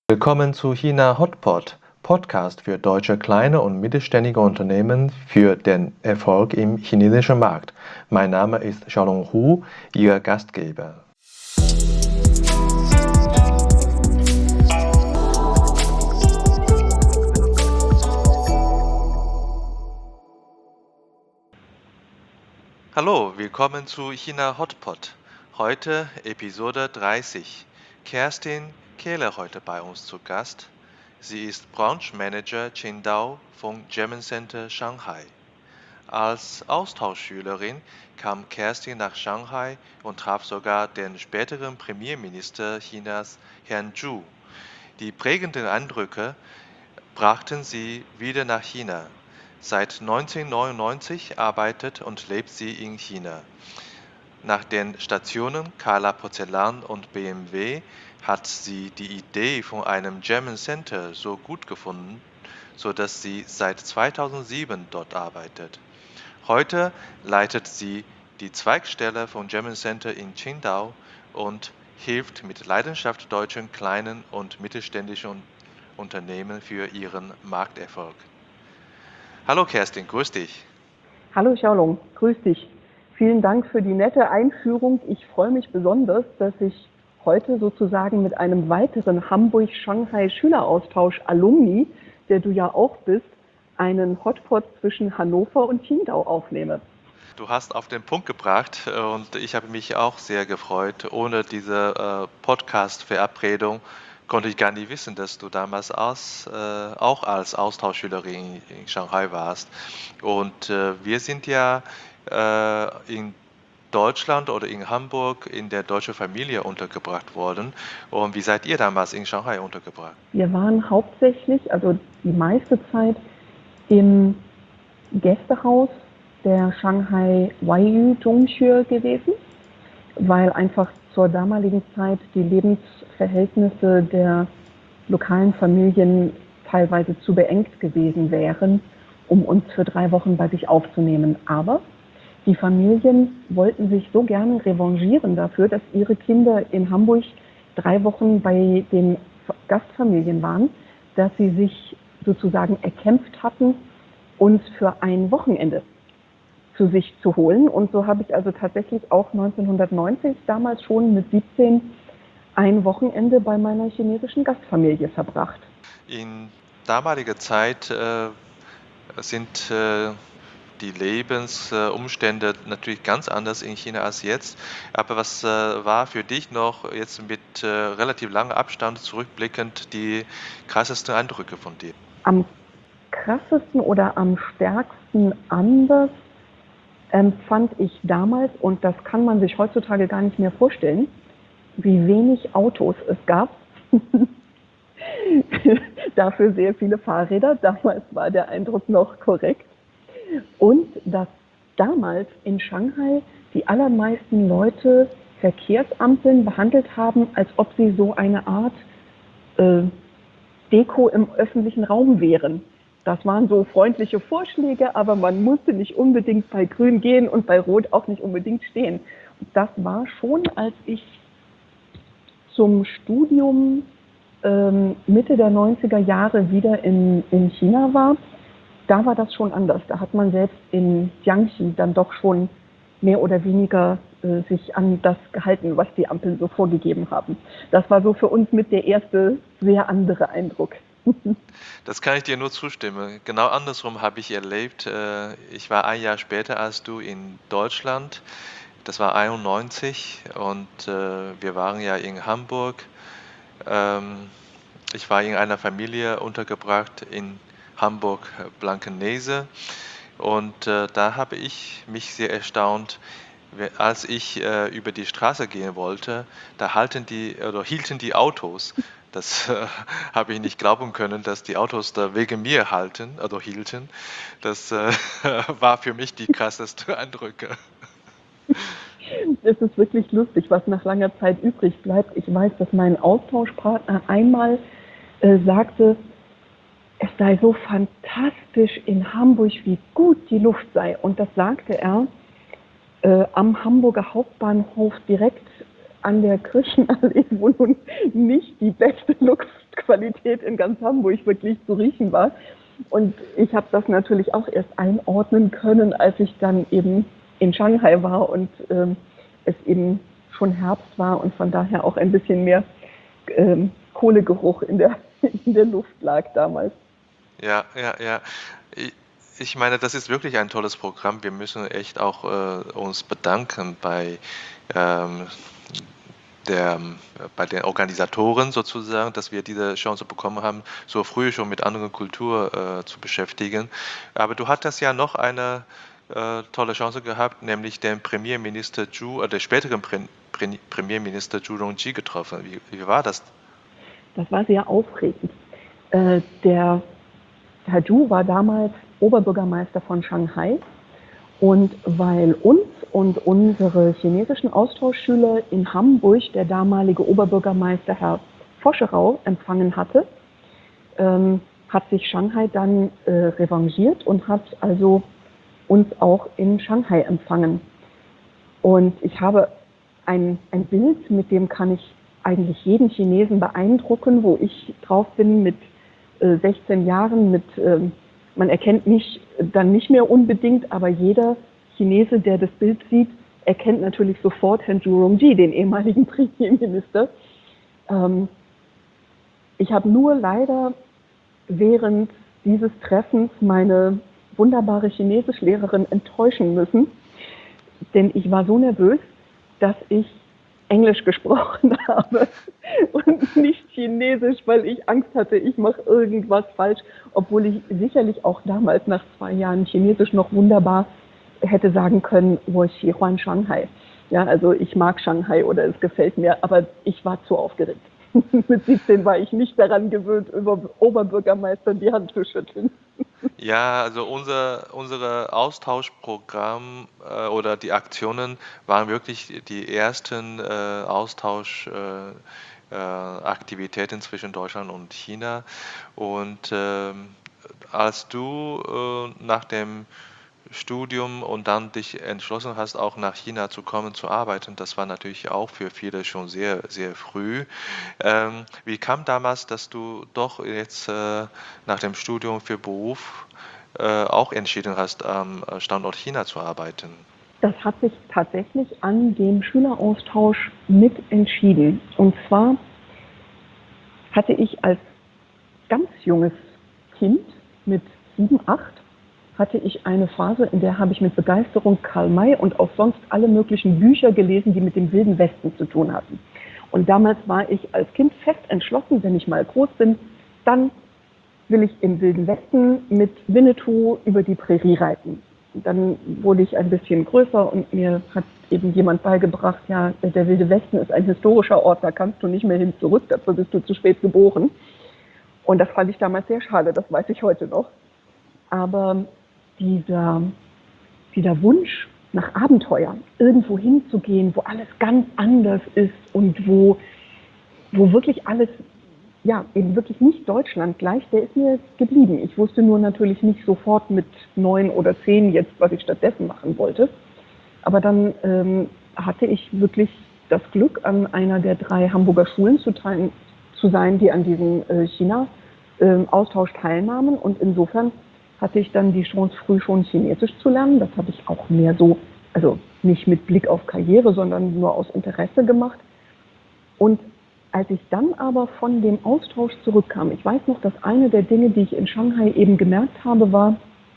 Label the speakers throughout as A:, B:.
A: Willkommen zu China Hotpot, Podcast für deutsche kleine und mittelständige Unternehmen für den Erfolg im chinesischen Markt. Mein Name ist Xiaolong Hu, Ihr Gastgeber. Hallo, willkommen zu China Hotpot. Heute Episode 30. Kerstin Kehle heute bei uns zu Gast. Sie ist Branchmanager Qingdao vom German Center Shanghai. Als Austauschschülerin kam Kerstin nach Shanghai und traf sogar den späteren Premierminister Chinas, Herrn Zhu. Die prägenden Eindrücke brachten sie wieder nach China. Seit 1999 arbeitet und lebt sie in China. Nach den Stationen Carla Porzellan und BMW hat sie die Idee von einem German Center so gut gefunden, sodass sie seit 2007 dort arbeitet. Heute leitet sie die Zweigstelle von German Center in Qingdao und hilft mit Leidenschaft deutschen kleinen und mittelständischen Unternehmen für ihren Markterfolg. Hallo Kerstin, grüß dich.
B: Hallo Xiaolong, grüß dich. Vielen Dank für die nette Einführung. Ich freue mich besonders, dass ich heute sozusagen mit einem weiteren Hamburg-Shanghai-Schüleraustausch-Alumni, der du ja auch bist, einen Hotpot zwischen Hannover und Qingdao aufnehme.
A: Du hast auf den Punkt gebracht und ich habe mich auch sehr gefreut. Ohne diese Podcast-Verabredung konnte ich gar nicht wissen, dass du damals auch als Austauschschülerin in Shanghai warst. Und wir sind ja in Deutschland oder in Hamburg in der deutschen Familie untergebracht worden. Und wie seid ihr damals in Shanghai untergebracht?
B: Wir waren hauptsächlich, also die meiste Zeit, im Gästehaus der Shanghai Waiyu Zhongxue gewesen, weil einfach zur damaligen Zeit die Lebensverhältnisse der lokalen Familien teilweise zu beengt gewesen wären, um uns für 3 Wochen bei sich aufzunehmen. Aber die Familien wollten sich so gerne revanchieren dafür, dass ihre Kinder in Hamburg 3 Wochen bei den Gastfamilien waren, dass sie sich sozusagen erkämpft hatten, uns für ein Wochenende zu sich zu holen. Und so habe ich also tatsächlich auch 1990, damals schon mit 17, ein Wochenende bei meiner chinesischen Gastfamilie verbracht.
A: In damaliger Zeit sind die Lebensumstände natürlich ganz anders in China als jetzt. Aber was war für dich noch jetzt mit relativ langem Abstand zurückblickend die krassesten Eindrücke von dir?
B: Am krassesten oder am stärksten anders empfand ich damals, und das kann man sich heutzutage gar nicht mehr vorstellen, wie wenig Autos es gab. Dafür sehr viele Fahrräder. Damals war der Eindruck noch korrekt. Und dass damals in Shanghai die allermeisten Leute Verkehrsampeln behandelt haben, als ob sie so eine Art Deko im öffentlichen Raum wären. Das waren so freundliche Vorschläge, aber man musste nicht unbedingt bei Grün gehen und bei Rot auch nicht unbedingt stehen. Das war schon, als ich zum Studium Mitte der 90er Jahre wieder in China war, da war das schon anders. Da hat man selbst in Jiangxi dann doch schon mehr oder weniger sich an das gehalten, was die Ampeln so vorgegeben haben. Das war so für uns mit der erste sehr andere Eindruck.
A: Das kann ich dir nur zustimmen. Genau andersrum habe ich erlebt. Ich war ein Jahr später als du in Deutschland. Das war 91 und wir waren ja in Hamburg. Ich war in einer Familie untergebracht in Hamburg-Blankenese und da habe ich mich sehr erstaunt, als ich über die Straße gehen wollte, da hielten die Autos. Das habe ich nicht glauben können, dass die Autos da wegen mir hielten. Das war für mich die krasseste Eindrücke.
B: Es ist wirklich lustig, was nach langer Zeit übrig bleibt. Ich weiß, dass mein Austauschpartner einmal sagte, es sei so fantastisch in Hamburg, wie gut die Luft sei. Und das sagte er am Hamburger Hauptbahnhof direkt an der Kirchenallee, wo nun nicht die beste Lebensqualität in ganz Hamburg wirklich zu riechen war. Und ich habe das natürlich auch erst einordnen können, als ich dann eben in Shanghai war und es eben schon Herbst war und von daher auch ein bisschen mehr Kohlegeruch in der Luft lag damals.
A: Ja, ja, ja. I- Ich meine, das ist wirklich ein tolles Programm. Wir müssen echt auch uns bedanken ähm, bei den Organisatoren sozusagen, dass wir diese Chance bekommen haben, so früh schon mit anderen Kultur zu beschäftigen. Aber du hattest ja noch eine tolle Chance gehabt, nämlich den Premierminister der späteren Premierminister Zhu Rongji getroffen. Wie war das?
B: Das war sehr aufregend. Der Herr Zhu war damals Oberbürgermeister von Shanghai und weil uns und unsere chinesischen Austauschschüler in Hamburg der damalige Oberbürgermeister Herr Foscherau empfangen hatte, hat sich Shanghai dann revanchiert und hat also uns auch in Shanghai empfangen. Und ich habe ein Bild, mit dem kann ich eigentlich jeden Chinesen beeindrucken, wo ich drauf bin mit 16 Jahren, man erkennt mich dann nicht mehr unbedingt, aber jeder Chinese, der das Bild sieht, erkennt natürlich sofort Herrn Zhu Rongji, den ehemaligen Premierminister. Ich habe nur leider während dieses Treffens meine wunderbare Chinesischlehrerin enttäuschen müssen, denn ich war so nervös, dass ich Englisch gesprochen habe und nicht Chinesisch, weil ich Angst hatte, ich mache irgendwas falsch, obwohl ich sicherlich auch damals nach 2 Jahren Chinesisch noch wunderbar hätte sagen können, wo ich Xihuan Shanghai. Ja, also ich mag Shanghai oder es gefällt mir, aber ich war zu aufgeregt. Mit 17 war ich nicht daran gewöhnt, über Oberbürgermeistern die Hand zu schütteln.
A: Ja, also unser Austauschprogramm oder die Aktionen waren wirklich die ersten Aktivitäten zwischen Deutschland und China. Und als du nach dem Studium und dann dich entschlossen hast, auch nach China zu kommen, zu arbeiten, das war natürlich auch für viele schon sehr, sehr früh. Wie kam damals, dass du doch jetzt nach dem Studium für Beruf auch entschieden hast, am Standort China zu arbeiten?
B: Das hat sich tatsächlich an dem Schüleraustausch mit entschieden. Und zwar hatte ich als ganz junges Kind mit 7, 8 hatte ich eine Phase, in der habe ich mit Begeisterung Karl May und auch sonst alle möglichen Bücher gelesen, die mit dem Wilden Westen zu tun hatten. Und damals war ich als Kind fest entschlossen, wenn ich mal groß bin, dann will ich im Wilden Westen mit Winnetou über die Prärie reiten. Und dann wurde ich ein bisschen größer und mir hat eben jemand beigebracht, ja, der Wilde Westen ist ein historischer Ort, da kannst du nicht mehr hin zurück, dafür bist du zu spät geboren. Und das fand ich damals sehr schade, das weiß ich heute noch. Aber dieser Wunsch nach Abenteuer, irgendwo hinzugehen, wo alles ganz anders ist und wo wirklich alles, ja, eben wirklich nicht Deutschland gleich, der ist mir geblieben. Ich wusste nur natürlich nicht sofort mit 9 oder 10 jetzt, was ich stattdessen machen wollte. Aber dann hatte ich wirklich das Glück, an einer der 3 Hamburger Schulen zu sein, die an diesem China-Austausch teilnahmen. Und insofern hatte ich dann die Chance, früh schon Chinesisch zu lernen. Das habe ich auch mehr so, also nicht mit Blick auf Karriere, sondern nur aus Interesse gemacht. Und als ich dann aber von dem Austausch zurückkam, ich weiß noch, dass eine der Dinge, die ich in Shanghai eben gemerkt habe, war,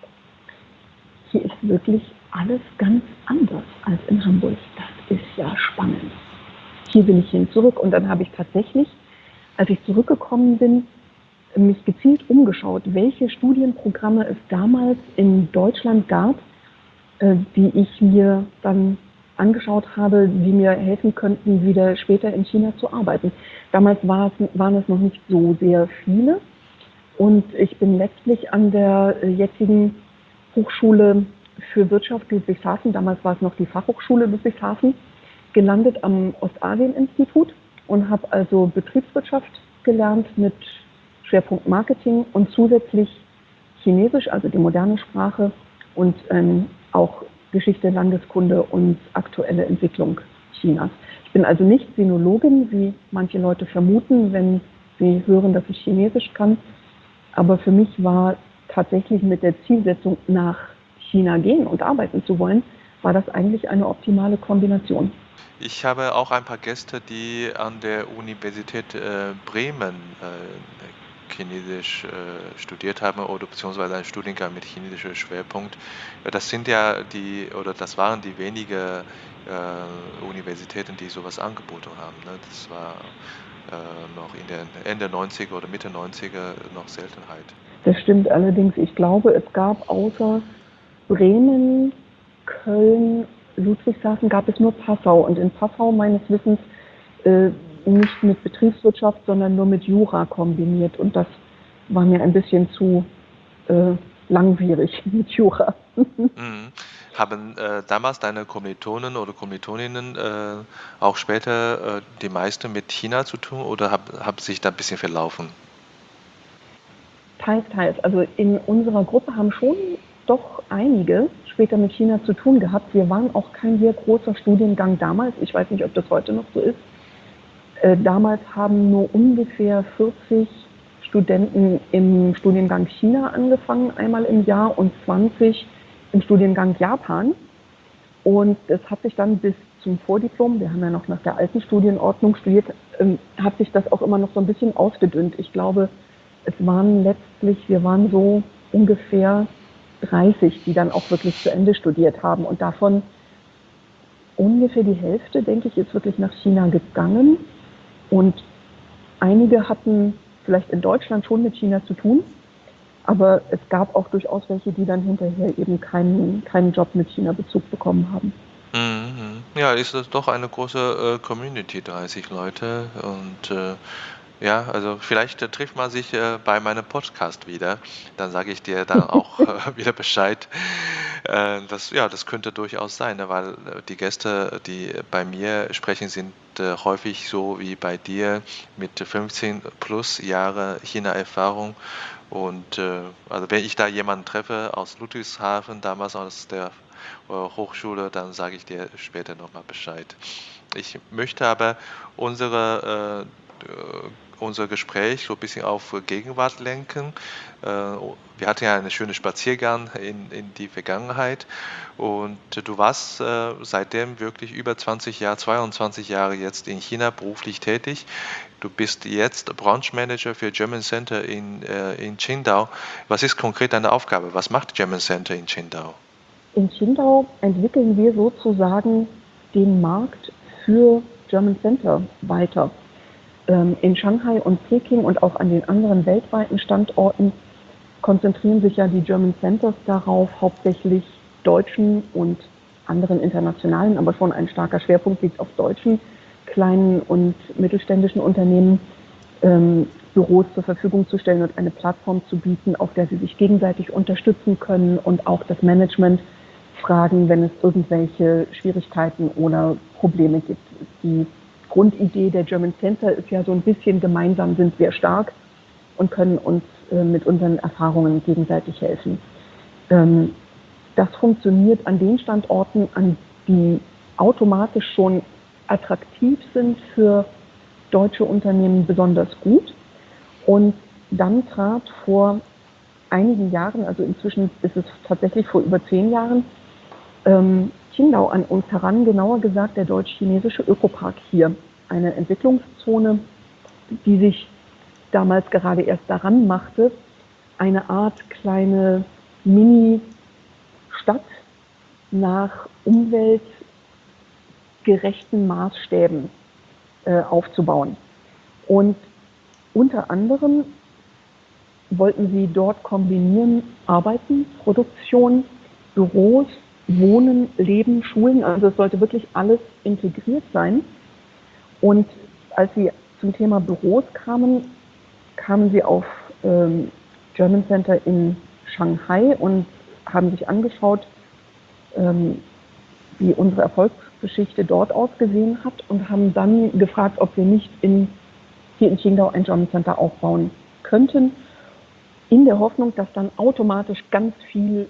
B: hier ist wirklich alles ganz anders als in Hamburg. Das ist ja spannend. Hier will ich hin zurück. Und dann habe ich tatsächlich, als ich zurückgekommen bin, mich gezielt umgeschaut, welche Studienprogramme es damals in Deutschland gab, die ich mir dann angeschaut habe, die mir helfen könnten, wieder später in China zu arbeiten. Damals waren es noch nicht so sehr viele und ich bin letztlich an der jetzigen Hochschule für Wirtschaft Ludwigshafen, damals war es noch die Fachhochschule Ludwigshafen, gelandet am Ostasien-Institut und habe also Betriebswirtschaft gelernt mit Schwerpunkt Marketing und zusätzlich Chinesisch, also die moderne Sprache und auch Geschichte, Landeskunde und aktuelle Entwicklung Chinas. Ich bin also nicht Sinologin, wie manche Leute vermuten, wenn Sie hören, dass ich Chinesisch kann. Aber für mich war tatsächlich mit der Zielsetzung, nach China gehen und arbeiten zu wollen, war das eigentlich eine optimale Kombination.
A: Ich habe auch ein paar Gäste, die an der Universität Bremen Chinesisch studiert haben oder beziehungsweise einen Studiengang mit chinesischem Schwerpunkt. Ja, das sind ja das waren die wenige Universitäten, die sowas angeboten haben. Ne? Das war noch in den Ende 90er oder Mitte 90er noch Seltenheit.
B: Das stimmt allerdings. Ich glaube, es gab außer Bremen, Köln, Ludwigshafen gab es nur Passau. Und in Passau meines Wissens nicht mit Betriebswirtschaft, sondern nur mit Jura kombiniert. Und das war mir ein bisschen zu langwierig mit Jura.
A: Mhm. Haben damals deine Kommilitonen oder Kommilitoninnen auch später die meisten mit China zu tun oder haben sich da ein bisschen verlaufen?
B: Teils, teils. Also in unserer Gruppe haben schon doch einige später mit China zu tun gehabt. Wir waren auch kein sehr großer Studiengang damals. Ich weiß nicht, ob das heute noch so ist. Damals haben nur ungefähr 40 Studenten im Studiengang China angefangen, einmal im Jahr, und 20 im Studiengang Japan. Und es hat sich dann bis zum Vordiplom, wir haben ja noch nach der alten Studienordnung studiert, hat sich das auch immer noch so ein bisschen ausgedünnt. Ich glaube, wir waren so ungefähr 30, die dann auch wirklich zu Ende studiert haben. Und davon ungefähr die Hälfte, denke ich, ist wirklich nach China gegangen. Und einige hatten vielleicht in Deutschland schon mit China zu tun, aber es gab auch durchaus welche, die dann hinterher eben keinen Job mit China-Bezug bekommen haben.
A: Mhm. Ja, ist das doch eine große Community, 30 Leute. Und ja, also vielleicht trifft man sich bei meinem Podcast wieder. Dann sage ich dir dann auch wieder Bescheid. Das könnte durchaus sein, ne, weil die Gäste, die bei mir sprechen, sind häufig so wie bei dir mit 15 plus Jahre China-Erfahrung. Und also wenn ich da jemanden treffe aus Ludwigshafen, damals aus der Hochschule, dann sage ich dir später nochmal Bescheid. Ich möchte aber unser Gespräch so ein bisschen auf Gegenwart lenken. Wir hatten ja einen schönen Spaziergang in die Vergangenheit und du warst seitdem wirklich über 20 Jahre, 22 Jahre jetzt in China beruflich tätig. Du bist jetzt Branch Manager für German Center in Qingdao. Was ist konkret deine Aufgabe? Was macht German Center in Qingdao?
B: In Qingdao entwickeln wir sozusagen den Markt für German Center weiter. In Shanghai und Peking und auch an den anderen weltweiten Standorten konzentrieren sich ja die German Centers darauf, hauptsächlich deutschen und anderen internationalen, aber schon ein starker Schwerpunkt liegt auf deutschen kleinen und mittelständischen Unternehmen, Büros zur Verfügung zu stellen und eine Plattform zu bieten, auf der sie sich gegenseitig unterstützen können und auch das Management fragen, wenn es irgendwelche Schwierigkeiten oder Probleme gibt. Die Grundidee der German Center ist ja so ein bisschen: gemeinsam sind wir stark und können uns mit unseren Erfahrungen gegenseitig helfen. Das funktioniert an den Standorten, an die automatisch schon attraktiv sind für deutsche Unternehmen, besonders gut. Und dann trat vor einigen Jahren, also inzwischen ist es tatsächlich vor über 10 Jahren, Qingdao an uns heran, genauer gesagt der deutsch-chinesische Ökopark hier, eine Entwicklungszone, die sich damals gerade erst daran machte, eine Art kleine Mini-Stadt nach umweltgerechten Maßstäben aufzubauen. Und unter anderem wollten sie dort kombinieren Arbeiten, Produktion, Büros, Wohnen, Leben, Schulen. Also es sollte wirklich alles integriert sein. Und als sie zum Thema Büros kamen sie auf German Center in Shanghai und haben sich angeschaut, wie unsere Erfolgsgeschichte dort ausgesehen hat, und haben dann gefragt, ob wir nicht hier in Qingdao ein German Center aufbauen könnten, in der Hoffnung, dass dann automatisch ganz viel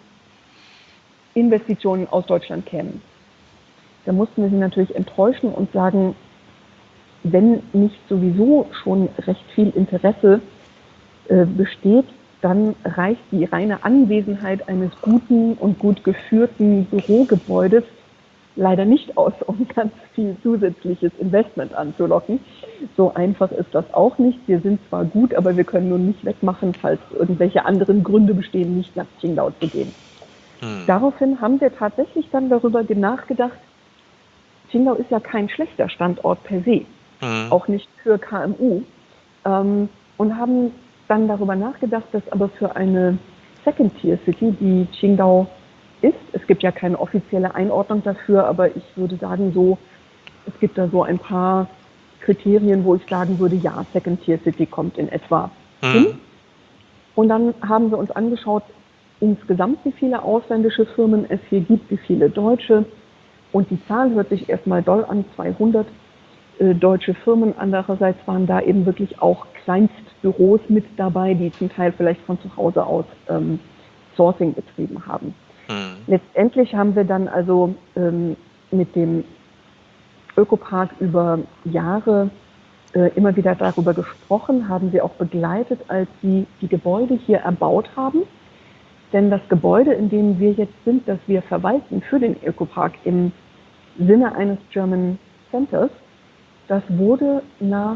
B: Investitionen aus Deutschland kämen. Da mussten wir sie natürlich enttäuschen und sagen, wenn nicht sowieso schon recht viel Interesse besteht, dann reicht die reine Anwesenheit eines guten und gut geführten Bürogebäudes leider nicht aus, um ganz viel zusätzliches Investment anzulocken. So einfach ist das auch nicht. Wir sind zwar gut, aber wir können nun nicht wegmachen, falls irgendwelche anderen Gründe bestehen, nicht nach Qingdao zu gehen. Daraufhin haben wir tatsächlich dann darüber nachgedacht, Qingdao ist ja kein schlechter Standort per se, auch nicht für KMU, und haben dann darüber nachgedacht, dass aber für eine Second-Tier-City, die Qingdao ist, es gibt ja keine offizielle Einordnung dafür, aber ich würde sagen so, es gibt da so ein paar Kriterien, wo ich sagen würde, ja, Second-Tier-City kommt in etwa hin. Und dann haben wir uns angeschaut, insgesamt wie viele ausländische Firmen es hier gibt, wie viele deutsche. Und die Zahl hört sich erstmal doll an, 200 deutsche Firmen. Andererseits waren da eben wirklich auch Kleinstbüros mit dabei, die zum Teil vielleicht von zu Hause aus Sourcing betrieben haben. Letztendlich haben wir dann also mit dem Ökopark über Jahre immer wieder darüber gesprochen, haben sie auch begleitet, als sie die Gebäude hier erbaut haben. Denn das Gebäude, in dem wir jetzt sind, das wir verwalten für den Ökopark im Sinne eines German Centers, das wurde nach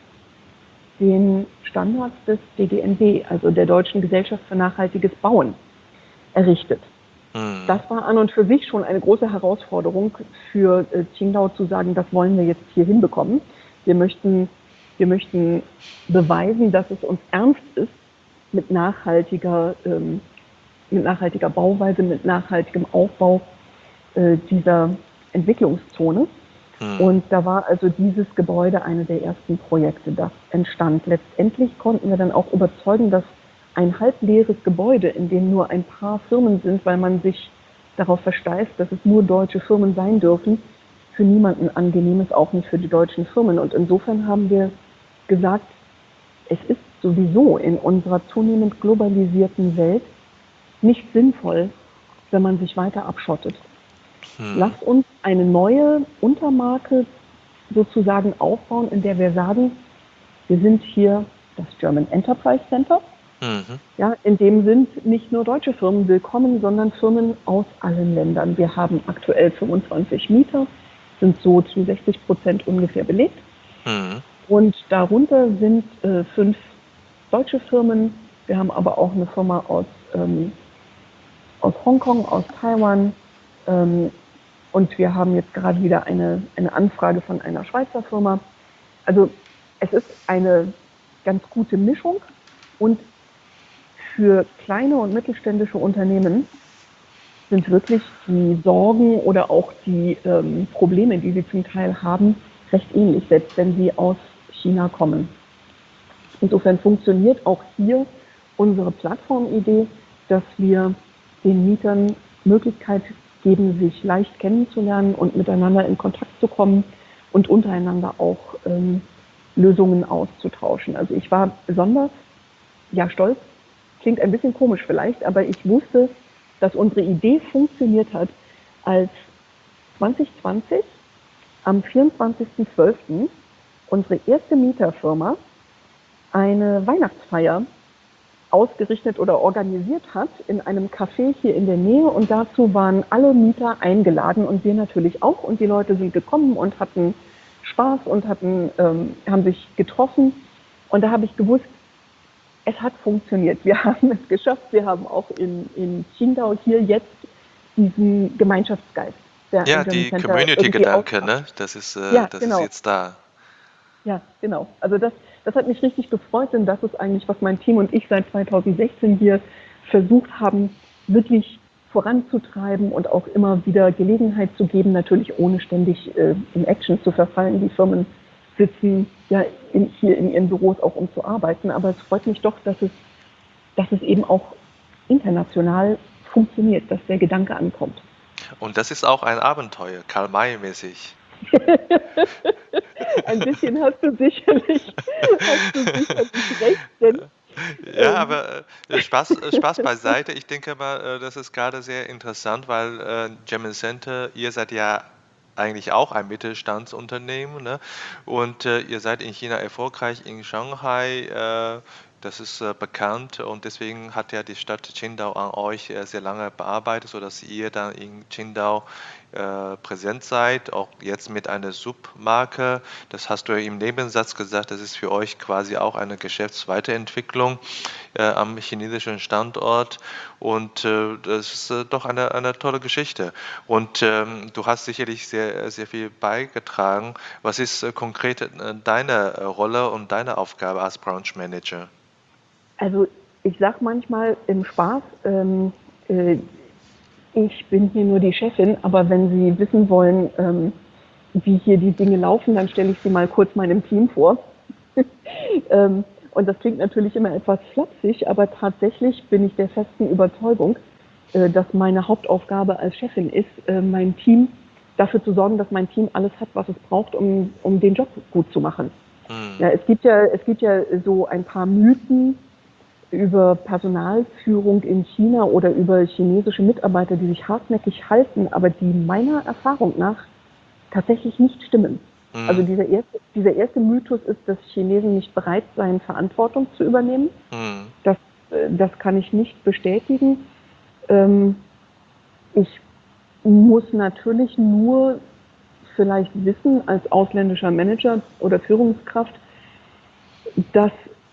B: den Standards des DGNB, also der Deutschen Gesellschaft für nachhaltiges Bauen, errichtet. Das war an und für sich schon eine große Herausforderung für Qingdao zu sagen, das wollen wir jetzt hier hinbekommen. Wir möchten beweisen, dass es uns ernst ist mit nachhaltiger Bauweise, mit nachhaltigem Aufbau dieser Entwicklungszone. Und da war also dieses Gebäude eine der ersten Projekte, das entstand. Letztendlich konnten wir dann auch überzeugen, dass ein halbleeres Gebäude, in dem nur ein paar Firmen sind, weil man sich darauf versteift, dass es nur deutsche Firmen sein dürfen, für niemanden angenehm ist, auch nicht für die deutschen Firmen. Und insofern haben wir gesagt, es ist sowieso in unserer zunehmend globalisierten Welt nicht sinnvoll, wenn man sich weiter abschottet. Lasst uns eine neue Untermarke sozusagen aufbauen, in der wir sagen, wir sind hier das German Enterprise Center. Ja, in dem sind nicht nur deutsche Firmen willkommen, sondern Firmen aus allen Ländern. Wir haben aktuell 25 Mieter, sind so zu 60% ungefähr belegt. Und darunter sind 5 deutsche Firmen. Wir haben aber auch eine Firma aus Hongkong, aus Taiwan. Und wir haben jetzt gerade wieder eine Anfrage von einer Schweizer Firma. Also es ist eine ganz gute Mischung. Und für kleine und mittelständische Unternehmen sind wirklich die Sorgen oder auch die Probleme, die sie zum Teil haben, recht ähnlich, selbst wenn sie aus China kommen. Insofern funktioniert auch hier unsere Plattformidee, dass wir den Mietern Möglichkeit geben, sich leicht kennenzulernen und miteinander in Kontakt zu kommen und untereinander auch Lösungen auszutauschen. Also ich war besonders stolz, klingt ein bisschen komisch vielleicht, aber ich wusste, dass unsere Idee funktioniert hat, als 2020 am 24.12. unsere erste Mieterfirma eine Weihnachtsfeier ausgerichtet oder organisiert hat in einem Café hier in der Nähe, und dazu waren alle Mieter eingeladen und wir natürlich auch, und die Leute sind gekommen und hatten Spaß und haben sich getroffen, und da habe ich gewusst, es hat funktioniert. Wir haben es geschafft. Wir haben auch in Qingdao hier jetzt diesen Gemeinschaftsgeist.
A: Ja, die Community-Gedanke, ne? Das ist jetzt da.
B: Ja, genau. Also das hat mich richtig gefreut, denn das ist eigentlich, was mein Team und ich seit 2016 hier versucht haben, wirklich voranzutreiben und auch immer wieder Gelegenheit zu geben, natürlich ohne ständig in Action zu verfallen. Die Firmen sitzen ja hier in ihren Büros auch, um zu arbeiten, aber es freut mich doch, dass es eben auch international funktioniert, dass der Gedanke ankommt.
A: Und das ist auch ein Abenteuer, Karl-May-mäßig.
B: Ein bisschen hast du sicherlich recht, denn
A: ja, aber Spaß beiseite. Ich denke mal, das ist gerade sehr interessant, weil German Center, ihr seid ja eigentlich auch ein Mittelstandsunternehmen, ne? Und ihr seid in China erfolgreich, in Shanghai. Das ist bekannt und deswegen hat ja die Stadt Qingdao an euch sehr lange bearbeitet, sodass ihr dann in Qingdao präsent seid, auch jetzt mit einer Submarke. Das hast du ja im Nebensatz gesagt, das ist für euch quasi auch eine Geschäftsweiterentwicklung am chinesischen Standort. Und das ist doch eine tolle Geschichte. Und du hast sicherlich sehr viel beigetragen. Was ist konkret deine Rolle und deine Aufgabe als Branch Manager?
B: Also ich sage manchmal im Spaß, äh, ich bin hier nur die Chefin, aber wenn Sie wissen wollen, wie hier die Dinge laufen, dann stelle ich Sie mal kurz meinem Team vor. Und das klingt natürlich immer etwas flapsig, aber tatsächlich bin ich der festen Überzeugung, dass meine Hauptaufgabe als Chefin ist, mein Team dafür zu sorgen, dass mein Team alles hat, was es braucht, um den Job gut zu machen. Ja,
A: Hm,
B: es gibt ja so ein paar Mythen über Personalführung in China oder über chinesische Mitarbeiter, die sich hartnäckig halten, aber die meiner Erfahrung nach tatsächlich nicht stimmen. Also
A: hm,
B: dieser erste Mythos ist, dass Chinesen nicht bereit seien, Verantwortung zu übernehmen.
A: hm,
B: Das, das kann ich nicht bestätigen. Ähm, ich muss natürlich nur vielleicht wissen als ausländischer Manager oder Führungskraft, dass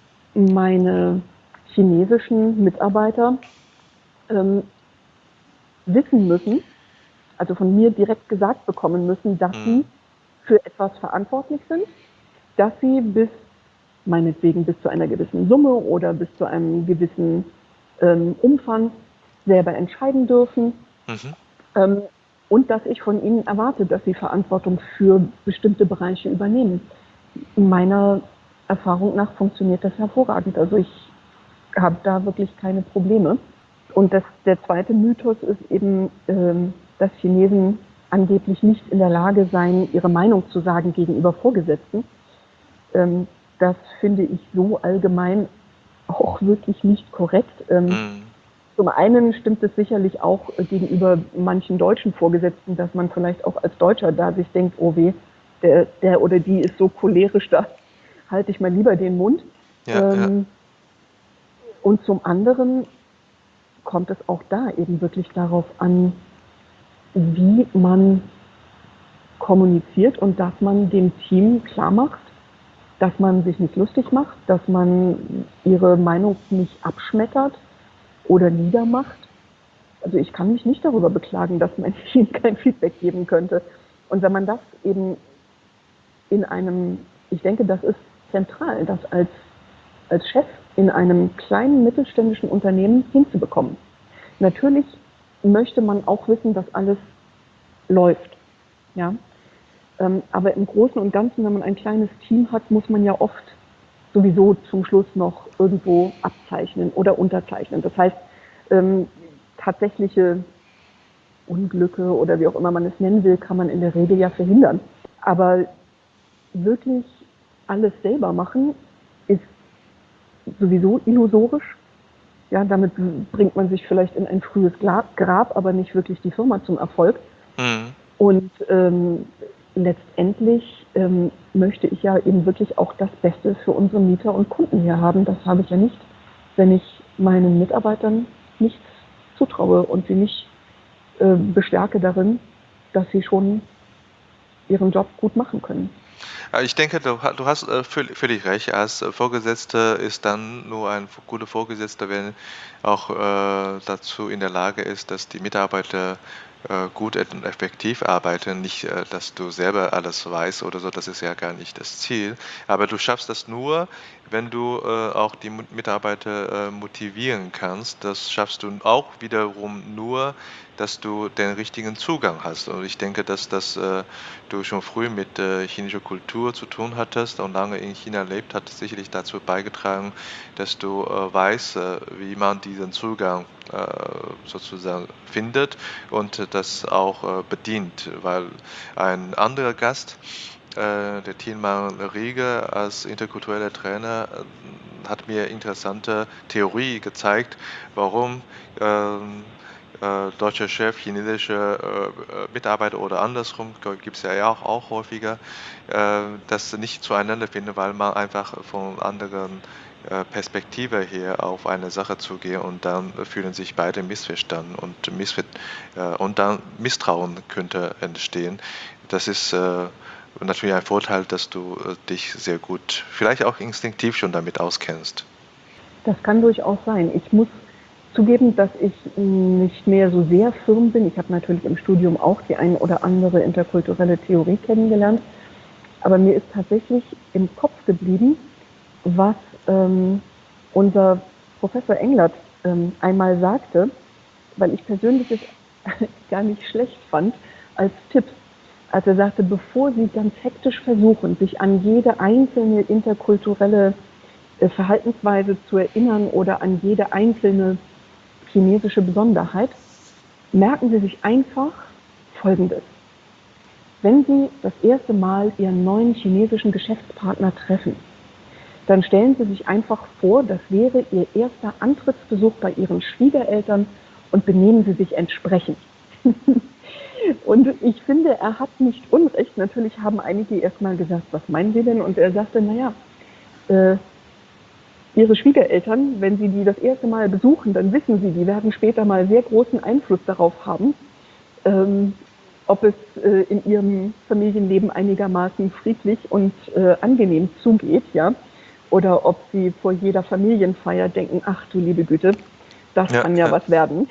B: meine chinesischen Mitarbeiter ähm, wissen müssen, also von mir direkt gesagt bekommen müssen, dass sie
A: hm,
B: für etwas verantwortlich sind, dass sie meinetwegen bis zu einer gewissen Summe oder bis zu einem gewissen Umfang selber entscheiden dürfen,
A: mhm.
B: ähm, und dass ich von ihnen erwarte, dass sie Verantwortung für bestimmte Bereiche übernehmen. Meiner Erfahrung nach funktioniert das hervorragend. Also ich habe da wirklich keine Probleme. Und der zweite Mythos ist eben, dass Chinesen angeblich nicht in der Lage seien, ihre Meinung zu sagen gegenüber Vorgesetzten. Ähm, Das finde ich so allgemein auch wirklich nicht korrekt.
A: Hm.
B: Zum einen stimmt es sicherlich auch gegenüber manchen deutschen Vorgesetzten, dass man vielleicht auch als Deutscher da sich denkt, oh weh, der oder die ist so cholerisch, da halte ich mal lieber den Mund.
A: Ja, ja.
B: Ähm, und zum anderen kommt es auch da eben wirklich darauf an, wie man kommuniziert und dass man dem Team klar macht, dass man sich nicht lustig macht, dass man ihre Meinung nicht abschmettert oder niedermacht. Also ich kann mich nicht darüber beklagen, dass mein Team kein Feedback geben könnte. Und wenn man das eben ich denke, das ist zentral, das als Chef in einem kleinen mittelständischen Unternehmen hinzubekommen. Natürlich möchte man auch wissen, dass alles läuft. Ja? Aber im Großen und Ganzen, wenn man ein kleines Team hat, muss man ja oft sowieso zum Schluss noch irgendwo abzeichnen oder unterzeichnen. Das heißt, ähm, tatsächliche Unglücke oder wie auch immer man es nennen will, kann man in der Regel ja verhindern. Aber wirklich alles selber machen ist sowieso illusorisch. Ja, damit bringt man sich vielleicht in ein frühes Grab, aber nicht wirklich die Firma zum Erfolg.
A: Hm.
B: Und letztendlich möchte ich ja eben wirklich auch das Beste für unsere Mieter und Kunden hier haben. Das habe ich ja nicht, wenn ich meinen Mitarbeitern nichts zutraue und sie nicht bestärke darin, dass sie schon ihren Job gut machen können.
A: Ich denke, du hast völlig recht. Als Vorgesetzter ist dann nur ein guter Vorgesetzter, wenn auch dazu in der Lage ist, dass die Mitarbeiter gut und effektiv arbeiten. Nicht, dass du selber alles weißt oder so, das ist ja gar nicht das Ziel. Aber du schaffst das nur, wenn du auch die Mitarbeiter motivieren kannst. Das schaffst du auch wiederum nur, dass du den richtigen Zugang hast. Und ich denke, dass du schon früh mit chinesischer Kultur zu tun hattest und lange in China lebt, hat sicherlich dazu beigetragen, dass du weißt, wie man diesen Zugang sozusagen findet und das auch bedient, weil ein anderer Gast, der Tilman Rieger als interkultureller Trainer, hat mir interessante Theorie gezeigt, warum ähm, deutscher Chef, chinesische Mitarbeiter oder andersrum, gibt es ja auch häufiger, das nicht zueinander finden, weil man einfach von anderen Perspektive her auf eine Sache zugeht und dann fühlen sich beide missverstanden und dann Misstrauen könnte entstehen. Das ist natürlich ein Vorteil, dass du dich sehr gut, vielleicht auch instinktiv schon damit auskennst.
B: Das kann durchaus sein. Ich muss zugeben, dass ich nicht mehr so sehr firm bin. Ich habe natürlich im Studium auch die ein oder andere interkulturelle Theorie kennengelernt, aber mir ist tatsächlich im Kopf geblieben, was unser Professor Englert einmal sagte, weil ich persönlich es gar nicht schlecht fand, als Tipp. Als er sagte, bevor Sie ganz hektisch versuchen, sich an jede einzelne interkulturelle Verhaltensweise zu erinnern oder an jede einzelne chinesische Besonderheit, merken Sie sich einfach Folgendes. Wenn Sie das erste Mal Ihren neuen chinesischen Geschäftspartner treffen, dann stellen Sie sich einfach vor, das wäre Ihr erster Antrittsbesuch bei Ihren Schwiegereltern und benehmen Sie sich entsprechend. Und ich finde, er hat nicht Unrecht. Natürlich haben einige erstmal gesagt, was meinen Sie denn? Und er sagte, naja, Ihre Schwiegereltern, wenn Sie die das erste Mal besuchen, dann wissen Sie, die werden später mal sehr großen Einfluss darauf haben, ob es in Ihrem Familienleben einigermaßen friedlich und angenehm zugeht, ja, oder ob Sie vor jeder Familienfeier denken, ach du liebe Güte, das kann ja was werden.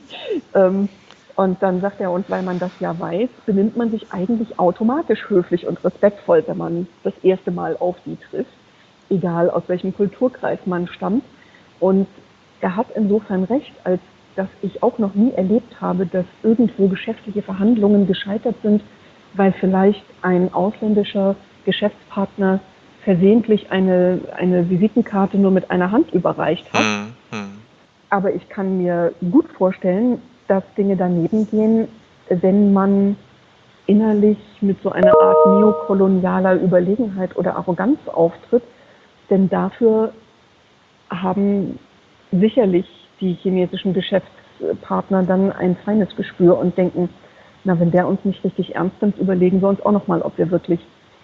B: Und dann sagt er, und weil man das ja weiß, benimmt man sich eigentlich automatisch höflich und respektvoll, wenn man das erste Mal auf die trifft, egal aus welchem Kulturkreis man stammt. Und er hat insofern recht, als dass ich auch noch nie erlebt habe, dass irgendwo geschäftliche Verhandlungen gescheitert sind, weil vielleicht ein ausländischer Geschäftspartner versehentlich eine Visitenkarte nur mit einer Hand überreicht hat. Aber ich kann mir gut vorstellen, dass Dinge daneben gehen, wenn man innerlich mit so einer Art neokolonialer Überlegenheit oder Arroganz auftritt. Denn dafür haben sicherlich die chinesischen Geschäftspartner dann ein feines Gespür und denken, na, wenn der uns nicht richtig ernst nimmt, überlegen wir uns auch nochmal, ob wir wirklich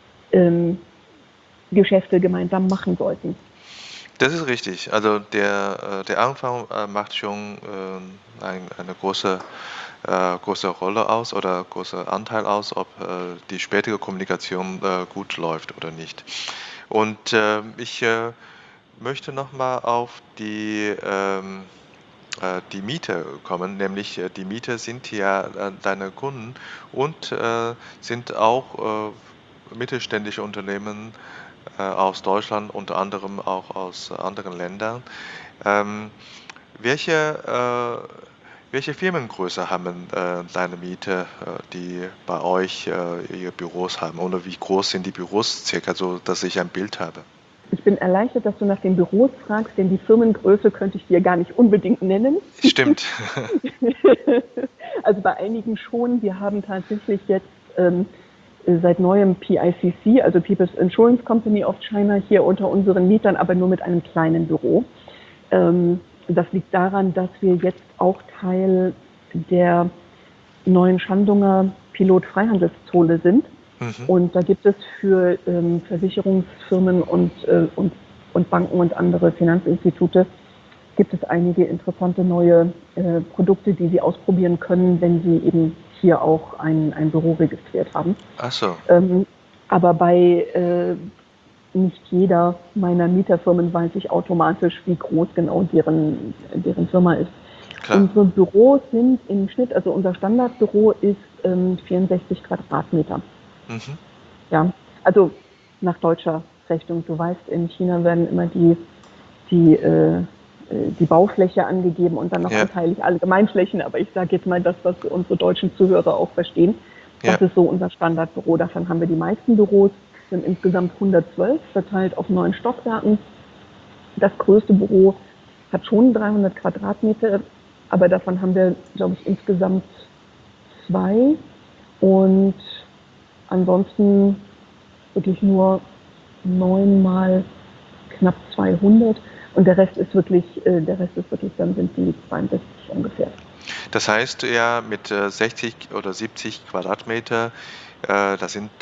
B: Geschäfte gemeinsam machen sollten.
A: Das ist richtig. Also der Anfang macht schon eine große Rolle aus oder großer Anteil aus, ob die spätere Kommunikation gut läuft oder nicht. Und ich möchte nochmal auf die Mieter kommen, nämlich die Mieter sind ja deine Kunden und sind auch mittelständische Unternehmen aus Deutschland, unter anderem auch aus anderen Ländern. Ähm, welche Firmengröße haben deine Mieter, die bei euch ihre Büros haben? Oder wie groß sind die Büros circa, so dass ich ein Bild habe?
B: Ich bin erleichtert, dass du nach den Büros fragst, denn die Firmengröße könnte ich dir gar nicht unbedingt nennen.
A: Stimmt.
B: Also bei einigen schon. Wir haben tatsächlich jetzt seit neuem PICC, also People's Insurance Company of China, hier unter unseren Mietern, aber nur mit einem kleinen Büro. Das liegt daran, dass wir jetzt auch Teil der neuen Shandunger Pilot-Freihandelszone sind. Und da gibt es für Versicherungsfirmen und Banken und andere Finanzinstitute gibt es einige interessante neue Produkte, die sie ausprobieren können, wenn sie eben hier auch ein Büro registriert haben.
A: Ach so.
B: Aber bei nicht jeder meiner Mieterfirmen weiß ich automatisch, wie groß genau deren Firma ist.
A: Klar.
B: Unsere Büros sind im Schnitt, also unser Standardbüro ist 64 Quadratmeter. Ja, also nach deutscher Rechnung. Du weißt, in China werden immer die Baufläche angegeben und dann noch anteilig alle Gemeinflächen, aber ich sage jetzt mal das, was unsere deutschen Zuhörer auch verstehen. Das ist so unser Standardbüro. Davon haben wir die meisten Büros, sind insgesamt 112, verteilt auf 9 Stockwerken. Das größte Büro hat schon 300 Quadratmeter, aber davon haben wir, glaube ich, insgesamt 2 und ansonsten wirklich nur 9 mal knapp 200 und der Rest ist wirklich, dann sind die 62 ungefähr.
A: Das heißt ja, mit 60 oder 70 Quadratmeter, das sind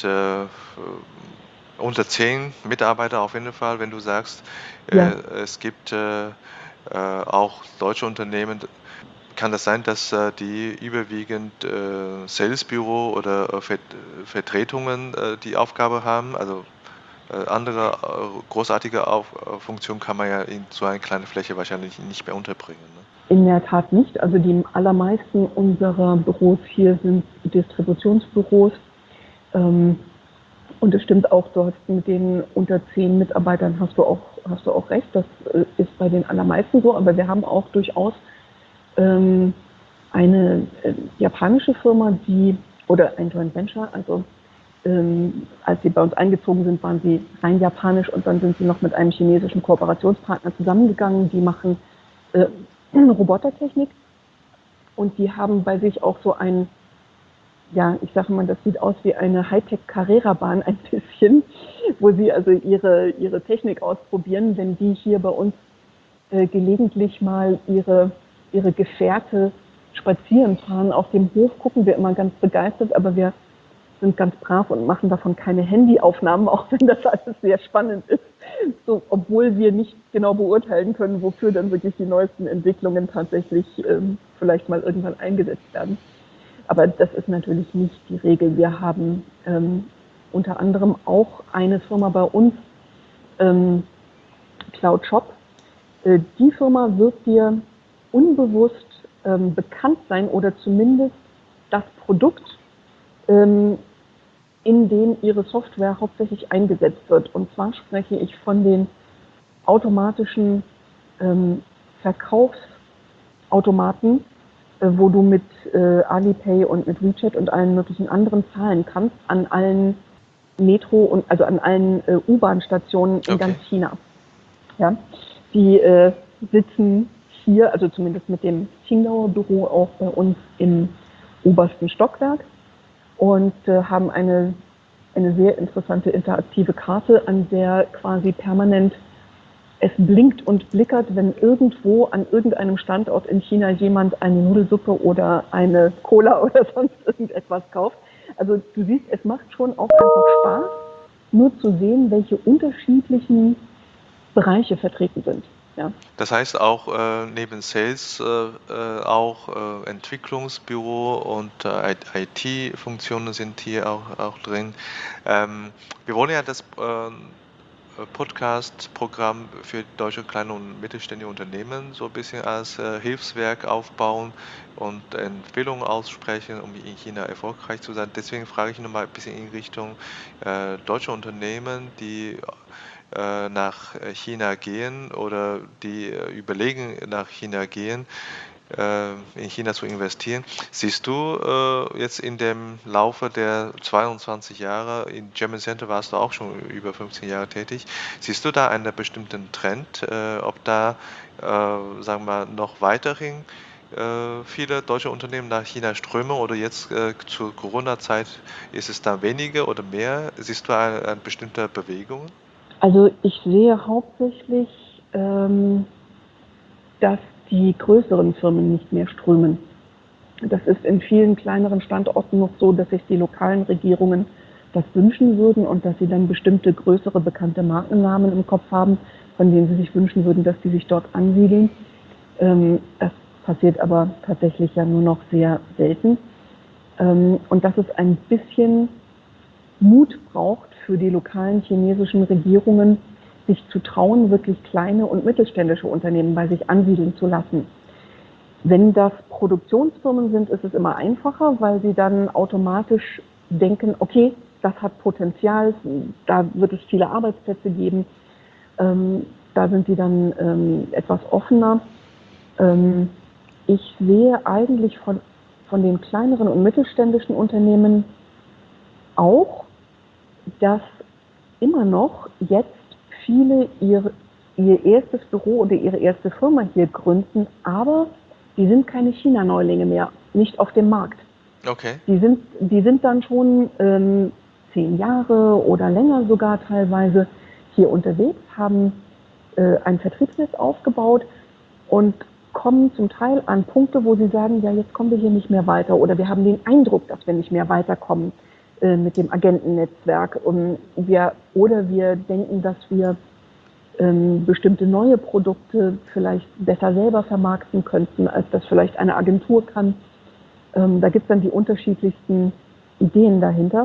A: unter 10 Mitarbeiter auf jeden Fall, wenn du sagst,
B: Ja,
A: es gibt auch deutsche Unternehmen. Kann das sein, dass die überwiegend Salesbüro oder Vertretungen die Aufgabe haben? Also andere großartige Funktion kann man ja in so einer kleinen Fläche wahrscheinlich nicht mehr unterbringen. Ne?
B: in der Tat nicht. Also die allermeisten unserer Büros hier sind Distributionsbüros. Ähm, und es stimmt auch, du hast mit den unter 10 Mitarbeitern hast du auch recht. Das ist bei den allermeisten so. Aber wir haben auch durchaus ähm, eine japanische Firma, die, oder ein Joint Venture, also als sie bei uns eingezogen sind, waren sie rein japanisch und dann sind sie noch mit einem chinesischen Kooperationspartner zusammengegangen. Die machen äh, Robotertechnik und die haben bei sich auch so ein, ja, ich sage mal, das sieht aus wie eine Hightech-Carrera-Bahn ein bisschen, wo sie also ihre Technik ausprobieren. Wenn die hier bei uns gelegentlich mal ihre Gefährte spazieren fahren auf dem Hof, gucken wir immer ganz begeistert, aber wir sind ganz brav und machen davon keine Handyaufnahmen, auch wenn das alles sehr spannend ist, so, obwohl wir nicht genau beurteilen können, wofür dann wirklich die neuesten Entwicklungen tatsächlich vielleicht mal irgendwann eingesetzt werden. Aber das ist natürlich nicht die Regel. Wir haben unter anderem auch eine Firma bei uns, Cloud Shop. Die Firma wird dir unbewusst bekannt sein oder zumindest das Produkt, in dem ihre Software hauptsächlich eingesetzt wird. Und zwar spreche ich von den automatischen Verkaufsautomaten, wo du mit Alipay und mit WeChat und allen möglichen anderen zahlen kannst an allen Metro- und also an allen U-Bahn-Stationen in ganz
A: Okay.
B: China. Ja, die sitzen hier, also zumindest mit dem Qingdauer Büro, auch bei uns im obersten Stockwerk und haben eine sehr interessante interaktive Karte, an der quasi permanent es blinkt und blickert, wenn irgendwo an irgendeinem Standort in China jemand eine Nudelsuppe oder eine Cola oder sonst irgendetwas kauft. Also du siehst, es macht schon auch einfach Spaß, nur zu sehen, welche unterschiedlichen Bereiche vertreten sind. Ja.
A: Das heißt auch neben Sales auch Entwicklungsbüro und IT-Funktionen sind hier auch drin. Wir wollen ja das Podcast-Programm für deutsche kleine und mittelständische Unternehmen so ein bisschen als Hilfswerk aufbauen und Empfehlungen aussprechen, um in China erfolgreich zu sein. Deswegen frage ich nochmal ein bisschen in Richtung deutsche Unternehmen, die nach China gehen oder die überlegen, nach China gehen, in China zu investieren. Siehst du jetzt in dem Laufe der 22 Jahre, in German Center warst du auch schon über 15 Jahre tätig, siehst du da einen bestimmten Trend, ob da, sagen wir mal, noch weiterhin viele deutsche Unternehmen nach China strömen oder jetzt zur Corona-Zeit ist es da weniger oder mehr? Siehst du eine bestimmte Bewegung?
B: Also ich sehe hauptsächlich, dass die größeren Firmen nicht mehr strömen. Das ist in vielen kleineren Standorten noch so, dass sich die lokalen Regierungen das wünschen würden und dass sie dann bestimmte größere bekannte Markennamen im Kopf haben, von denen sie sich wünschen würden, dass die sich dort ansiedeln. Das passiert aber tatsächlich ja nur noch sehr selten. Und dass es ein bisschen Mut braucht für die lokalen chinesischen Regierungen, sich zu trauen, wirklich kleine und mittelständische Unternehmen bei sich ansiedeln zu lassen. Wenn das Produktionsfirmen sind, ist es immer einfacher, weil sie dann automatisch denken, okay, das hat Potenzial, da wird es viele Arbeitsplätze geben. Da sind sie dann etwas offener. Ich sehe eigentlich von den kleineren und mittelständischen Unternehmen auch, dass immer noch jetzt viele ihr erstes Büro oder ihre erste Firma hier gründen, aber die sind keine China-Neulinge mehr, nicht auf dem Markt.
A: Okay.
B: Die sind dann schon 10 Jahre oder länger sogar teilweise hier unterwegs, haben ein Vertriebsnetz aufgebaut und kommen zum Teil an Punkte, wo sie sagen, ja, jetzt kommen wir hier nicht mehr weiter oder wir haben den Eindruck, dass wir nicht mehr weiterkommen mit dem Agentennetzwerk. Wir denken, dass wir bestimmte neue Produkte vielleicht besser selber vermarkten könnten, als das vielleicht eine Agentur kann. Da gibt es dann die unterschiedlichsten Ideen dahinter.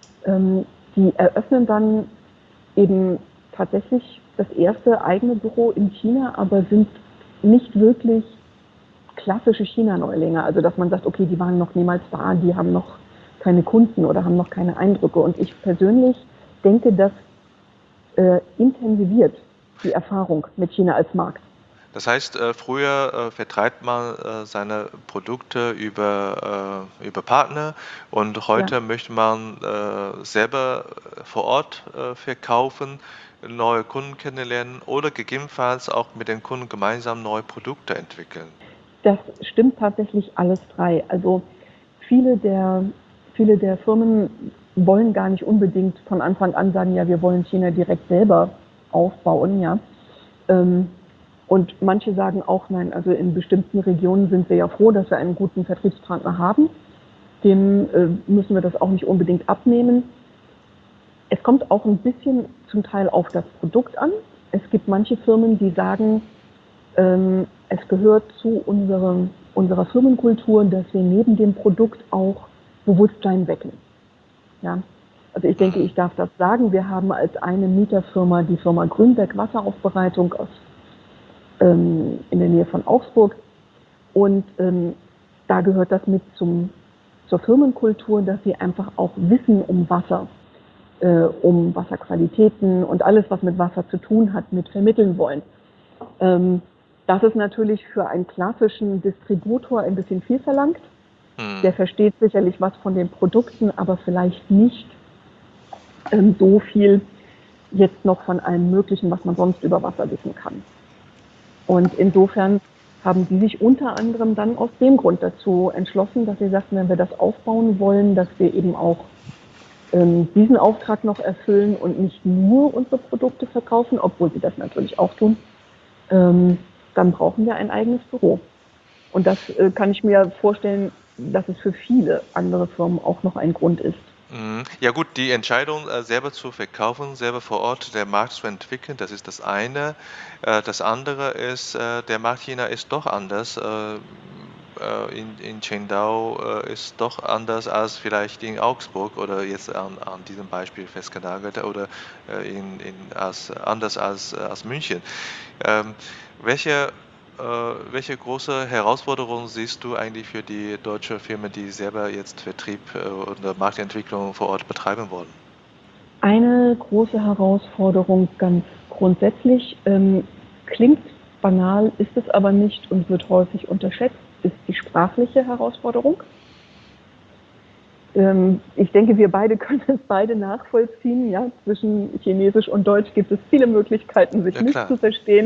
B: Die eröffnen dann eben tatsächlich das erste eigene Büro in China, aber sind nicht wirklich klassische China-Neulinge. Also dass man sagt, okay, die waren noch niemals da, die haben noch keine Kunden oder haben noch keine Eindrücke. Und ich persönlich denke, das intensiviert die Erfahrung mit China als Markt.
A: Das heißt, früher vertreibt man seine Produkte über Partner und heute möchte man selber vor Ort verkaufen, neue Kunden kennenlernen oder gegebenenfalls auch mit den Kunden gemeinsam neue Produkte entwickeln.
B: Das stimmt tatsächlich alles drei. Also viele der Firmen wollen gar nicht unbedingt von Anfang an sagen, ja, wir wollen China direkt selber aufbauen, ja. Und manche sagen auch, nein, also in bestimmten Regionen sind wir ja froh, dass wir einen guten Vertriebspartner haben. Dem müssen wir das auch nicht unbedingt abnehmen. Es kommt auch ein bisschen zum Teil auf das Produkt an. Es gibt manche Firmen, die sagen, es gehört zu unserer Firmenkultur, dass wir neben dem Produkt auch Bewusstsein wecken. Ja? Also ich denke, ich darf das sagen. Wir haben als eine Mieterfirma die Firma Grünberg Wasseraufbereitung in der Nähe von Augsburg. Und da gehört das mit zur Firmenkultur, dass sie einfach auch Wissen um Wasser, um Wasserqualitäten und alles, was mit Wasser zu tun hat, mit vermitteln wollen. Das ist natürlich für einen klassischen Distributor ein bisschen viel verlangt. Der versteht sicherlich was von den Produkten, aber vielleicht nicht so viel jetzt noch von allem Möglichen, was man sonst über Wasser wissen kann. Und insofern haben die sich unter anderem dann aus dem Grund dazu entschlossen, dass sie sagten, wenn wir das aufbauen wollen, dass wir eben auch diesen Auftrag noch erfüllen und nicht nur unsere Produkte verkaufen, obwohl sie das natürlich auch tun, dann brauchen wir ein eigenes Büro. Und das kann ich mir vorstellen, dass es für viele andere Firmen auch noch ein Grund ist.
A: Ja gut, die Entscheidung, selber zu verkaufen, selber vor Ort den Markt zu entwickeln, das ist das eine. Das andere ist, der Markt China ist doch anders. In Qingdao ist doch anders als vielleicht in Augsburg oder jetzt an diesem Beispiel festgenagelt oder anders als München. Welche große Herausforderung siehst du eigentlich für die deutsche Firmen, die selber jetzt Vertrieb oder Marktentwicklung vor Ort betreiben wollen?
B: Eine große Herausforderung ganz grundsätzlich, klingt banal, ist es aber nicht und wird häufig unterschätzt, ist die sprachliche Herausforderung. Ich denke, wir beide können es beide nachvollziehen. Ja? Zwischen Chinesisch und Deutsch gibt es viele Möglichkeiten, sich nicht zu verstehen.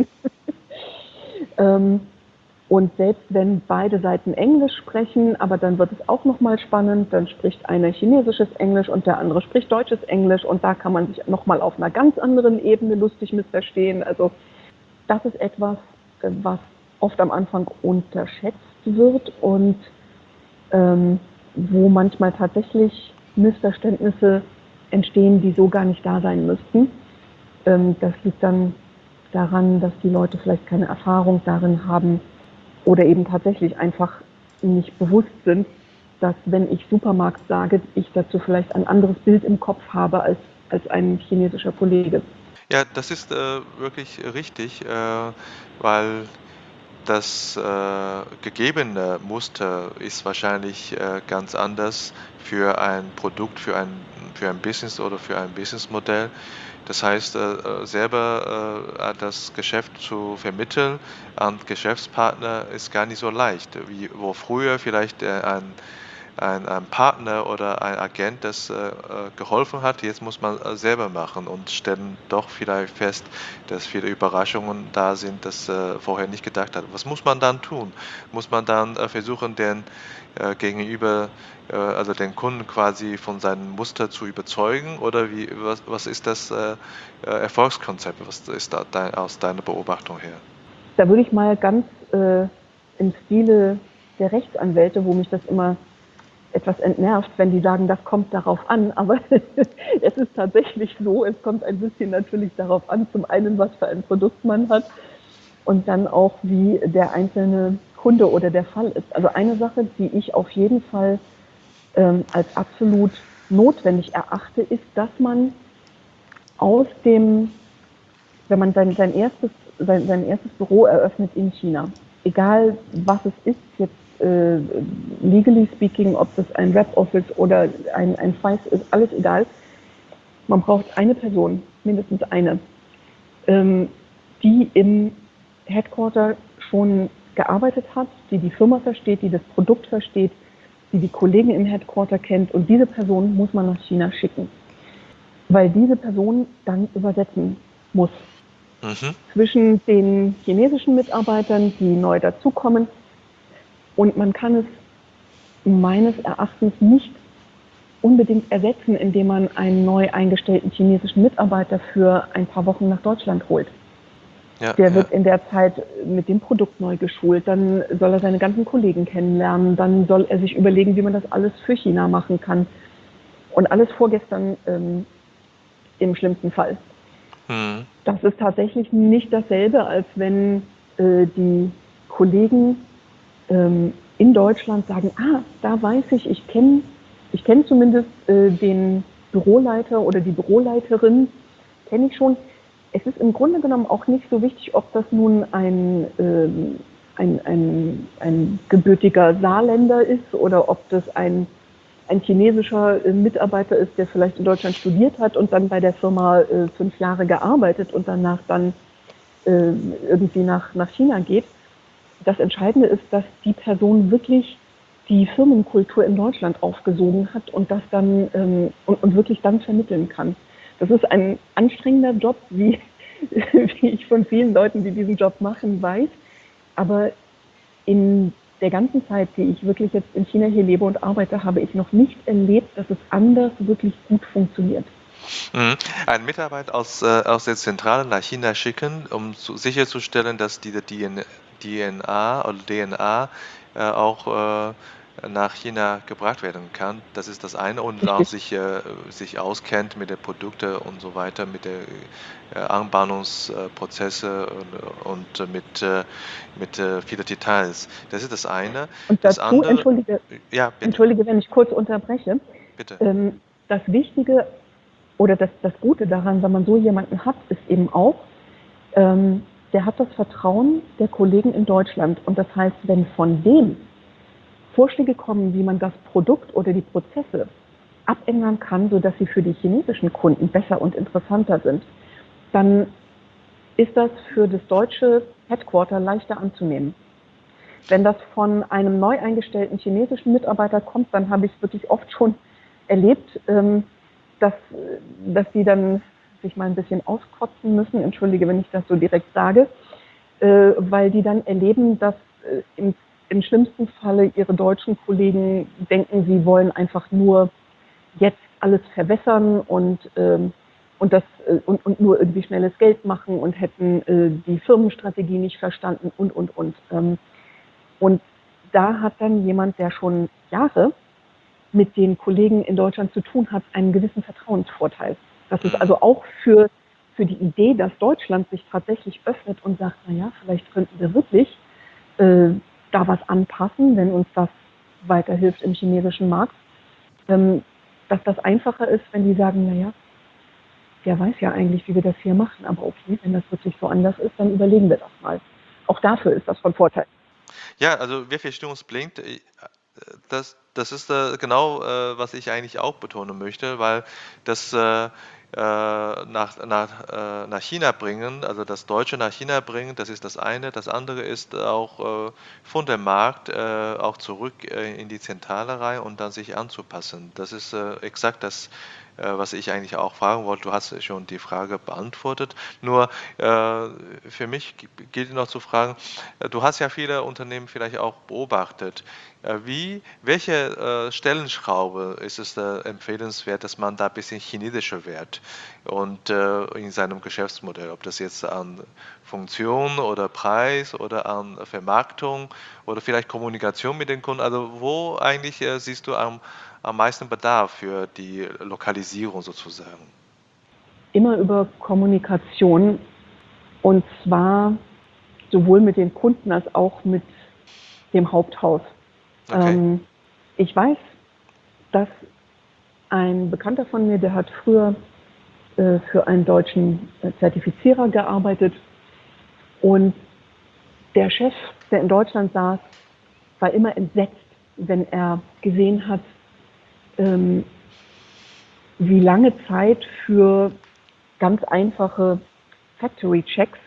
B: Und selbst wenn beide Seiten Englisch sprechen, aber dann wird es auch nochmal spannend, dann spricht einer chinesisches Englisch und der andere spricht deutsches Englisch und da kann man sich nochmal auf einer ganz anderen Ebene lustig missverstehen. Also das ist etwas, was oft am Anfang unterschätzt wird und wo manchmal tatsächlich Missverständnisse entstehen, die so gar nicht da sein müssten. Das liegt dann daran, dass die Leute vielleicht keine Erfahrung darin haben oder eben tatsächlich einfach nicht bewusst sind, dass wenn ich Supermarkt sage, ich dazu vielleicht ein anderes Bild im Kopf habe als ein chinesischer Kollege.
A: Ja, das ist wirklich richtig, weil das gegebene Muster ist wahrscheinlich ganz anders für ein Produkt, für ein Business oder für ein Businessmodell. Das heißt, selber das Geschäft zu vermitteln an Geschäftspartner ist gar nicht so leicht, wie wo früher vielleicht ein Partner oder ein Agent das geholfen hat. Jetzt muss man selber machen und stellen doch vielleicht fest, dass viele Überraschungen da sind, das vorher nicht gedacht hat. Was muss man dann tun? Muss man dann versuchen, den gegenüber, also den Kunden quasi von seinem Muster zu überzeugen? Oder was ist das Erfolgskonzept? Was ist da aus deiner Beobachtung her?
B: Da würde ich mal ganz im Stile der Rechtsanwälte, wo mich das immer etwas entnervt, wenn die sagen, das kommt darauf an, aber es ist tatsächlich so, es kommt ein bisschen natürlich darauf an, zum einen, was für ein Produkt man hat und dann auch, wie der einzelne Kunde oder der Fall ist. Also eine Sache, die ich auf jeden Fall als absolut notwendig erachte, ist, dass man aus dem, wenn man sein erstes Büro eröffnet in China, egal was es ist, jetzt legally speaking, ob das ein Rep-Office oder ein FICE ist, alles egal. Man braucht eine Person, mindestens eine, die im Headquarter schon gearbeitet hat, die die Firma versteht, die das Produkt versteht, die die Kollegen im Headquarter kennt. Und diese Person muss man nach China schicken, weil diese Person dann übersetzen muss zwischen den chinesischen Mitarbeitern, die neu dazukommen. Und man kann es meines Erachtens nicht unbedingt ersetzen, indem man einen neu eingestellten chinesischen Mitarbeiter für ein paar Wochen nach Deutschland holt.
A: Ja,
B: Der
A: ja.
B: wird in der Zeit mit dem Produkt neu geschult, dann soll er seine ganzen Kollegen kennenlernen, dann soll er sich überlegen, wie man das alles für China machen kann. Und alles vorgestern im schlimmsten Fall. Das ist tatsächlich nicht dasselbe, als wenn die Kollegen in Deutschland sagen, da weiß ich kenn zumindest den Büroleiter oder die Büroleiterin, kenne ich schon. Es ist im Grunde genommen auch nicht so wichtig, ob das nun ein gebürtiger Saarländer ist oder ob das ein chinesischer Mitarbeiter ist, der vielleicht in Deutschland studiert hat und dann bei der Firma 5 Jahre gearbeitet und danach dann irgendwie nach China geht. Das Entscheidende ist, dass die Person wirklich die Firmenkultur in Deutschland aufgesogen hat und das dann und wirklich dann vermitteln kann. Das ist ein anstrengender Job, wie ich von vielen Leuten, die diesen Job machen, weiß. Aber in der ganzen Zeit, die ich wirklich jetzt in China hier lebe und arbeite, habe ich noch nicht erlebt, dass es anders wirklich gut funktioniert.
A: Einen Mitarbeiter aus der Zentrale nach China schicken, um sicherzustellen, dass diese DNA auch nach China gebracht werden kann. Das ist das eine. Und auch
B: Richtig.
A: sich auskennt mit den Produkten und so weiter, mit den Anbahnungsprozesse und mit vielen Details. Das ist das eine.
B: Und
A: Das
B: dazu,
A: andere, ja, bitte,
B: entschuldige, wenn ich kurz unterbreche,
A: bitte.
B: das Wichtige oder das Gute daran, wenn man so jemanden hat, ist eben auch, der hat das Vertrauen der Kollegen in Deutschland. Und das heißt, wenn von dem Vorschläge kommen, wie man das Produkt oder die Prozesse abändern kann, sodass sie für die chinesischen Kunden besser und interessanter sind, dann ist das für das deutsche Headquarter leichter anzunehmen. Wenn das von einem neu eingestellten chinesischen Mitarbeiter kommt, dann habe ich wirklich oft schon erlebt, dass die dann sich mal ein bisschen auskotzen müssen, entschuldige, wenn ich das so direkt sage, weil die dann erleben, dass im schlimmsten Falle ihre deutschen Kollegen denken, sie wollen einfach nur jetzt alles verwässern und nur irgendwie schnelles Geld machen und hätten die Firmenstrategie nicht verstanden und. Und da hat dann jemand, der schon Jahre mit den Kollegen in Deutschland zu tun hat, einen gewissen Vertrauensvorteil. Das ist also auch für die Idee, dass Deutschland sich tatsächlich öffnet und sagt, naja, vielleicht könnten wir wirklich da was anpassen, wenn uns das weiterhilft im chinesischen Markt, dass das einfacher ist, wenn die sagen, naja, der weiß ja eigentlich, wie wir das hier machen, aber okay, wenn das wirklich so anders ist, dann überlegen wir das mal. Auch dafür ist das von Vorteil.
A: Ja, also wir verstehen uns blind. Das ist genau, was ich eigentlich auch betonen möchte, weil das nach China bringen, also das Deutsche nach China bringen, das ist das eine. Das andere ist auch von dem Markt auch zurück in die Zentrale rein und dann sich anzupassen. Das ist exakt was ich eigentlich auch fragen wollte. Du hast schon die Frage beantwortet. Nur für mich gilt noch zu fragen, du hast ja viele Unternehmen vielleicht auch beobachtet. Welche Stellenschraube ist es empfehlenswert, dass man da ein bisschen chinesischer wird und in seinem Geschäftsmodell, ob das jetzt an Funktion oder Preis oder an Vermarktung oder vielleicht Kommunikation mit den Kunden, also wo eigentlich siehst du am meisten Bedarf für die Lokalisierung sozusagen?
B: Immer über Kommunikation, und zwar sowohl mit den Kunden als auch mit dem Haupthaus.
A: Okay.
B: Ich weiß, dass ein Bekannter von mir, der hat früher für einen deutschen Zertifizierer gearbeitet, und der Chef, der in Deutschland saß, war immer entsetzt, wenn er gesehen hat, wie lange Zeit für ganz einfache Factory-Checks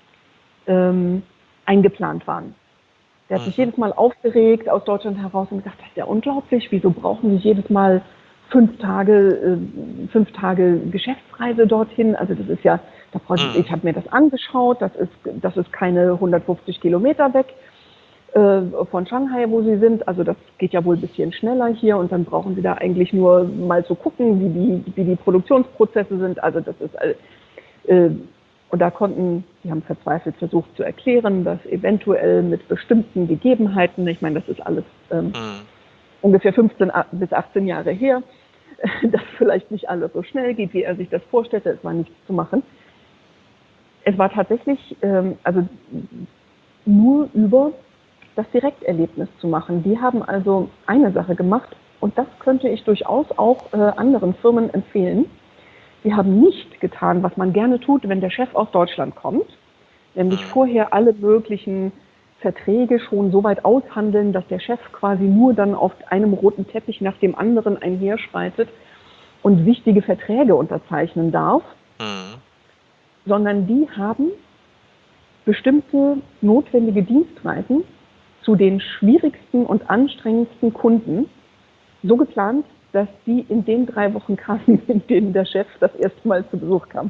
B: eingeplant waren. Der hat sich
A: Mhm.
B: jedes Mal aufgeregt aus Deutschland heraus und gesagt, das ist ja unglaublich, wieso brauchen Sie jedes Mal 5 Tage Geschäftsreise dorthin? Also das ist ja, ich
A: Mhm.
B: habe mir das angeschaut, das ist keine 150 Kilometer weg von Shanghai, wo Sie sind. Also das geht ja wohl ein bisschen schneller hier, und dann brauchen Sie da eigentlich nur mal zu gucken, wie die Produktionsprozesse sind. Also das ist und die haben verzweifelt versucht zu erklären, dass eventuell mit bestimmten Gegebenheiten, ich meine, das ist alles
A: Mhm.
B: ungefähr 15 bis 18 Jahre her, dass vielleicht nicht alles so schnell geht, wie er sich das vorstellte. Es war nichts zu machen. Es war tatsächlich also nur über das Direkterlebnis zu machen. Die haben also eine Sache gemacht, und das könnte ich durchaus auch anderen Firmen empfehlen. Die haben nicht getan, was man gerne tut, wenn der Chef aus Deutschland kommt, nämlich
A: Mhm.
B: vorher alle möglichen Verträge schon so weit aushandeln, dass der Chef quasi nur dann auf einem roten Teppich nach dem anderen einherschreitet und wichtige Verträge unterzeichnen darf,
A: Mhm.
B: sondern die haben bestimmte notwendige Dienstreisen zu den schwierigsten und anstrengendsten Kunden so geplant, dass die in den 3 Wochen kamen, in denen der Chef das erste Mal zu Besuch kam.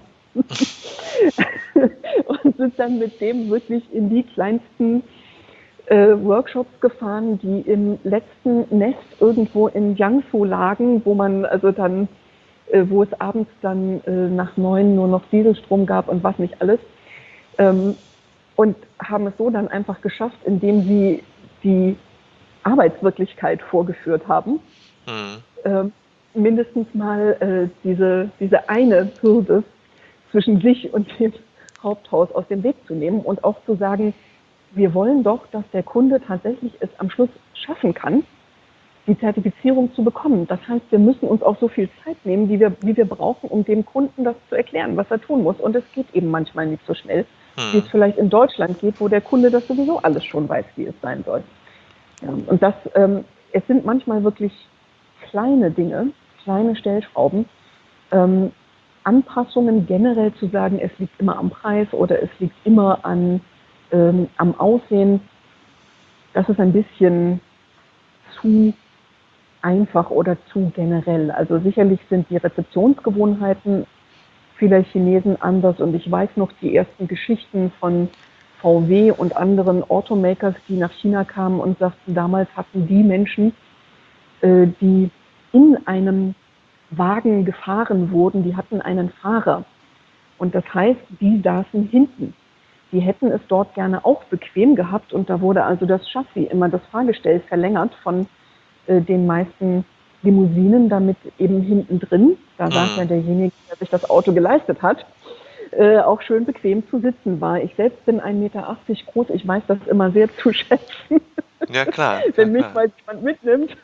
B: Und sind dann mit dem wirklich in die kleinsten Workshops gefahren, die im letzten Nest irgendwo in Jiangsu lagen, wo man also dann, wo es abends dann nach 9 nur noch Dieselstrom gab und was nicht alles. Und haben es so dann einfach geschafft, indem sie die Arbeitswirklichkeit vorgeführt haben,
A: Mhm.
B: mindestens mal diese eine Hürde zwischen sich und dem Haupthaus aus dem Weg zu nehmen und auch zu sagen, wir wollen doch, dass der Kunde tatsächlich es am Schluss schaffen kann, die Zertifizierung zu bekommen. Das heißt, wir müssen uns auch so viel Zeit nehmen, wie wir brauchen, um dem Kunden das zu erklären, was er tun muss. Und es geht eben manchmal nicht so schnell, wie es
A: Mhm.
B: vielleicht in Deutschland geht, wo der Kunde das sowieso alles schon weiß, wie es sein soll. Ja, und es sind manchmal wirklich kleine Dinge, kleine Stellschrauben, Anpassungen generell zu sagen, es liegt immer am Preis oder es liegt immer am Aussehen, das ist ein bisschen zu einfach oder zu generell. Also sicherlich sind die Rezeptionsgewohnheiten vieler Chinesen anders, und ich weiß noch die ersten Geschichten von VW und anderen Automakers, die nach China kamen und sagten, damals hatten die Menschen, die in einem Wagen gefahren wurden, die hatten einen Fahrer. Und das heißt, die saßen hinten. Die hätten es dort gerne auch bequem gehabt, und da wurde also das Chassis, immer das Fahrgestell verlängert von den meisten Limousinen, damit eben hinten drin, da saß ja
A: Mhm.
B: derjenige, der sich das Auto geleistet hat, auch schön bequem zu sitzen war. Ich selbst bin 1,80 Meter groß, ich weiß das immer sehr zu schätzen,
A: Ja, klar, ja,
B: wenn mich
A: klar.
B: mal jemand mitnimmt.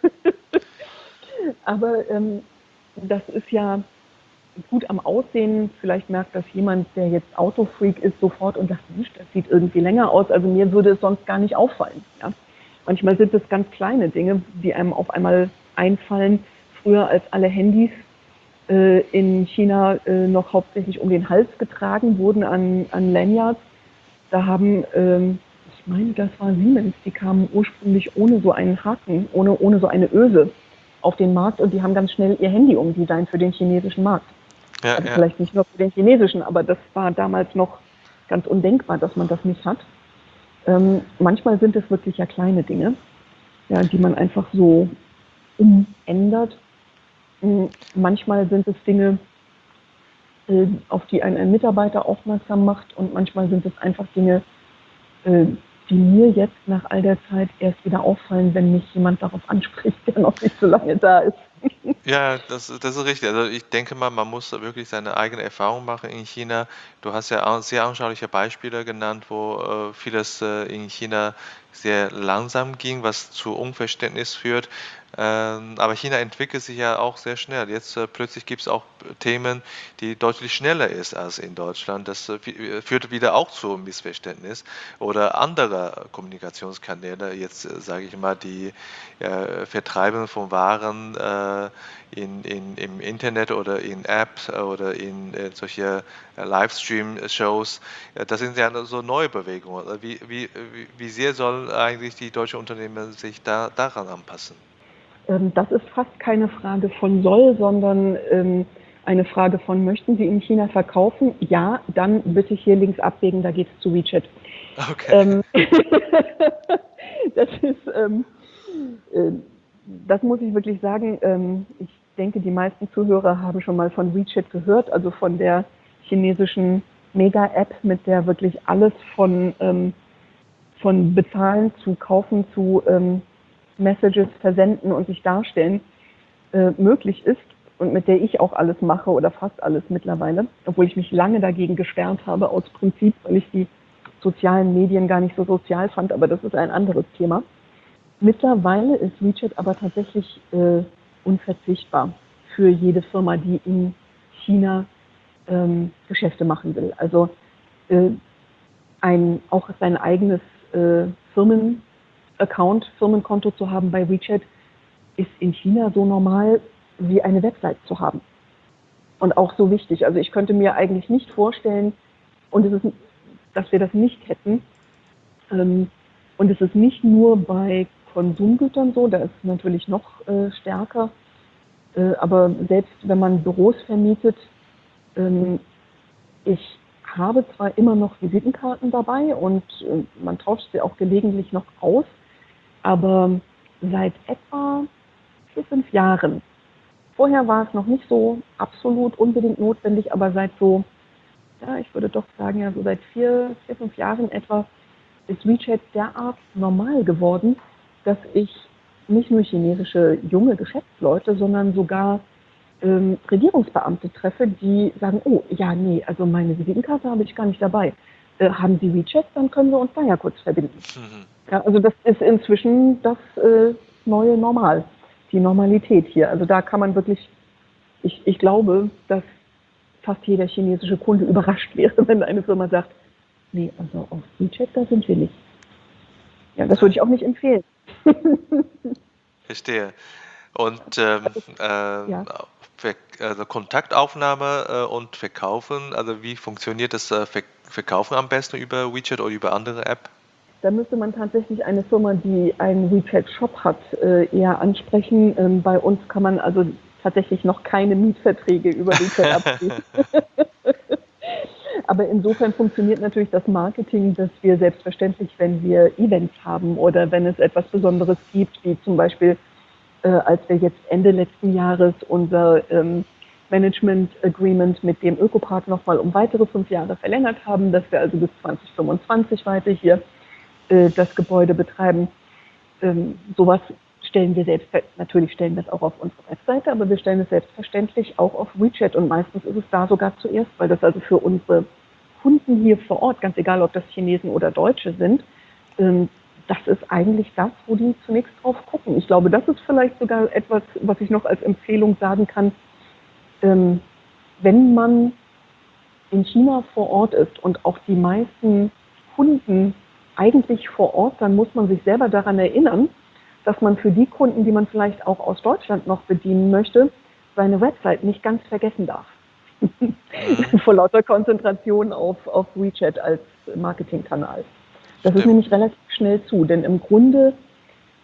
B: Aber das ist ja gut am Aussehen. Vielleicht merkt das jemand, der jetzt Autofreak ist, sofort und sagt, Mensch, das sieht irgendwie länger aus. Also mir würde es sonst gar nicht auffallen. Ja? Manchmal sind es ganz kleine Dinge, die einem auf einmal einfallen. Früher, als alle Handys in China noch hauptsächlich um den Hals getragen wurden an Lanyards, da haben, ich meine, das war Siemens, die kamen ursprünglich ohne so einen Haken, ohne so eine Öse auf den Markt und die haben ganz schnell ihr Handy umdesignt für den chinesischen Markt.
A: Ja,
B: Also
A: ja.
B: vielleicht nicht nur für den chinesischen, aber das war damals noch ganz undenkbar, dass man das nicht hat. Manchmal sind es wirklich ja kleine Dinge, ja, die man einfach so umändert. Manchmal sind es Dinge, auf die ein Mitarbeiter aufmerksam macht und manchmal sind es einfach Dinge, die mir jetzt nach all der Zeit erst wieder auffallen, wenn mich jemand darauf anspricht, der noch nicht so lange da ist.
A: Ja, das ist richtig. Also ich denke mal, man muss wirklich seine eigene Erfahrung machen in China. Du hast ja auch sehr anschauliche Beispiele genannt, wo vieles in China sehr langsam ging, was zu Unverständnis führt. Aber China entwickelt sich ja auch sehr schnell. Jetzt plötzlich gibt es auch Themen, die deutlich schneller ist als in Deutschland. Das führt wieder auch zu Missverständnis oder andere Kommunikationskanäle. Jetzt sage ich mal die Vertreiben von Waren im Internet oder in Apps oder in solche Livestream-Shows. Das sind ja so neue Bewegungen. Wie sehr sollen eigentlich die deutschen Unternehmen sich daran anpassen?
B: Das ist fast keine Frage von soll, sondern eine Frage von möchten Sie in China verkaufen? Ja, dann bitte hier links abbiegen, da geht es zu WeChat.
A: Okay.
B: Das ist, das muss ich wirklich sagen. Ich denke, die meisten Zuhörer haben schon mal von WeChat gehört, also von der chinesischen Mega-App, mit der wirklich alles von Bezahlen zu Kaufen zu Messages versenden und sich darstellen möglich ist und mit der ich auch alles mache oder fast alles mittlerweile, obwohl ich mich lange dagegen gesperrt habe aus Prinzip, weil ich die sozialen Medien gar nicht so sozial fand, aber das ist ein anderes Thema. Mittlerweile ist WeChat aber tatsächlich unverzichtbar für jede Firma, die in China Geschäfte machen will. Also auch sein eigenes Firmenkonto zu haben bei WeChat ist in China so normal wie eine Website zu haben. Und auch so wichtig. Also ich könnte mir eigentlich nicht vorstellen, dass wir das nicht hätten. Und es ist nicht nur bei Konsumgütern so, da ist es natürlich noch stärker. Aber selbst wenn man Büros vermietet, ich habe zwar immer noch Visitenkarten dabei und man tauscht sie auch gelegentlich noch aus, aber seit etwa 4, 5 Jahren. Vorher war es noch nicht so absolut unbedingt notwendig, aber seit so, ja, ich würde doch sagen, ja, so seit 4, 5 Jahren etwa ist WeChat derart normal geworden, dass ich nicht nur chinesische junge Geschäftsleute, sondern sogar Regierungsbeamte treffe, die sagen, oh, ja, nee, also meine Visitenkarte habe ich gar nicht dabei. Haben Sie WeChat, dann können wir uns da ja kurz verbinden.
A: Mhm.
B: Ja, also das ist inzwischen das neue Normal, die Normalität hier. Also da kann man wirklich, ich glaube, dass fast jeder chinesische Kunde überrascht wäre, wenn eine Firma sagt, nee, also auf WeChat, da sind wir nicht. Ja, das würde ich auch nicht empfehlen.
A: Verstehe. Und
B: Ja.
A: also Kontaktaufnahme und Verkaufen, also wie funktioniert das Verkaufen am besten über WeChat oder über andere App?
B: Da müsste man tatsächlich eine Firma, die einen WeChat-Shop hat, eher ansprechen. Bei uns kann man also tatsächlich noch keine Mietverträge über WeChat abschließen. Aber insofern funktioniert natürlich das Marketing, dass wir selbstverständlich, wenn wir Events haben oder wenn es etwas Besonderes gibt, wie zum Beispiel, als wir jetzt Ende letzten Jahres unser Management Agreement mit dem Ökopark nochmal um weitere 5 Jahre verlängert haben, dass wir also bis 2025 weiter hier das Gebäude betreiben. Sowas stellen wir natürlich stellen wir es auch auf unsere Webseite, aber wir stellen es selbstverständlich auch auf WeChat und meistens ist es da sogar zuerst, weil das also für unsere Kunden hier vor Ort, ganz egal ob das Chinesen oder Deutsche sind, das ist eigentlich das, wo die zunächst drauf gucken. Ich glaube, das ist vielleicht sogar etwas, was ich noch als Empfehlung sagen kann, wenn man in China vor Ort ist und auch die meisten Kunden eigentlich vor Ort, dann muss man sich selber daran erinnern, dass man für die Kunden, die man vielleicht auch aus Deutschland noch bedienen möchte, seine Website nicht ganz vergessen darf. Vor lauter Konzentration auf WeChat als Marketingkanal. Das ist
A: Stimmt.
B: nämlich relativ schnell zu, denn im Grunde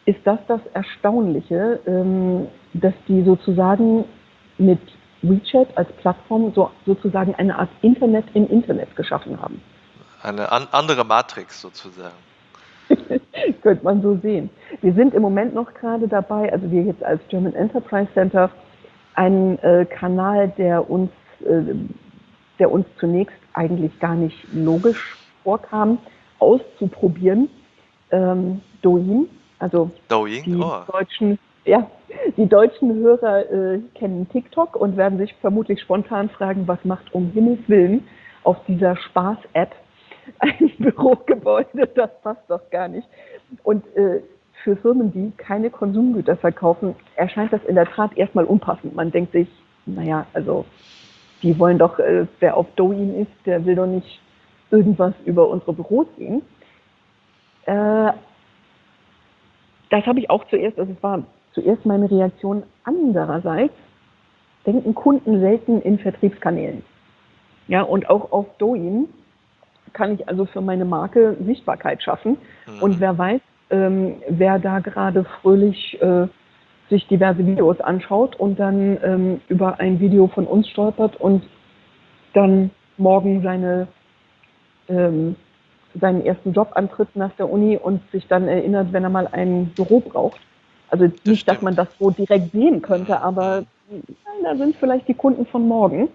B: ist das Erstaunliche, dass die sozusagen mit WeChat als Plattform sozusagen eine Art Internet im Internet geschaffen haben.
A: Eine andere Matrix sozusagen.
B: Könnte man so sehen. Wir sind im Moment noch gerade dabei, also wir jetzt als German Enterprise Center, einen Kanal, der uns zunächst eigentlich gar nicht logisch vorkam, auszuprobieren. Douyin, also
A: Douyin,
B: die
A: oh,
B: deutschen, ja, die deutschen Hörer kennen TikTok und werden sich vermutlich spontan fragen, was macht um Himmels Willen auf dieser Spaß-App ein Bürogebäude, das passt doch gar nicht. Und für Firmen, die keine Konsumgüter verkaufen, erscheint das in der Tat erstmal unpassend. Man denkt sich, naja, also die wollen doch, wer auf Douyin ist, der will doch nicht irgendwas über unsere Büros sehen. Das habe ich auch zuerst, also es war zuerst meine Reaktion. Andererseits denken Kunden selten in Vertriebskanälen. Ja, und auch auf Douyin kann ich also für meine Marke Sichtbarkeit schaffen. Und wer weiß, wer da gerade fröhlich sich diverse Videos anschaut und dann über ein Video von uns stolpert und dann morgen seinen ersten Job antritt nach der Uni und sich dann erinnert, wenn er mal ein Büro braucht. Also
A: das
B: nicht, dass man
A: stimmt.
B: das so direkt sehen könnte, aber da sind vielleicht die Kunden von morgen.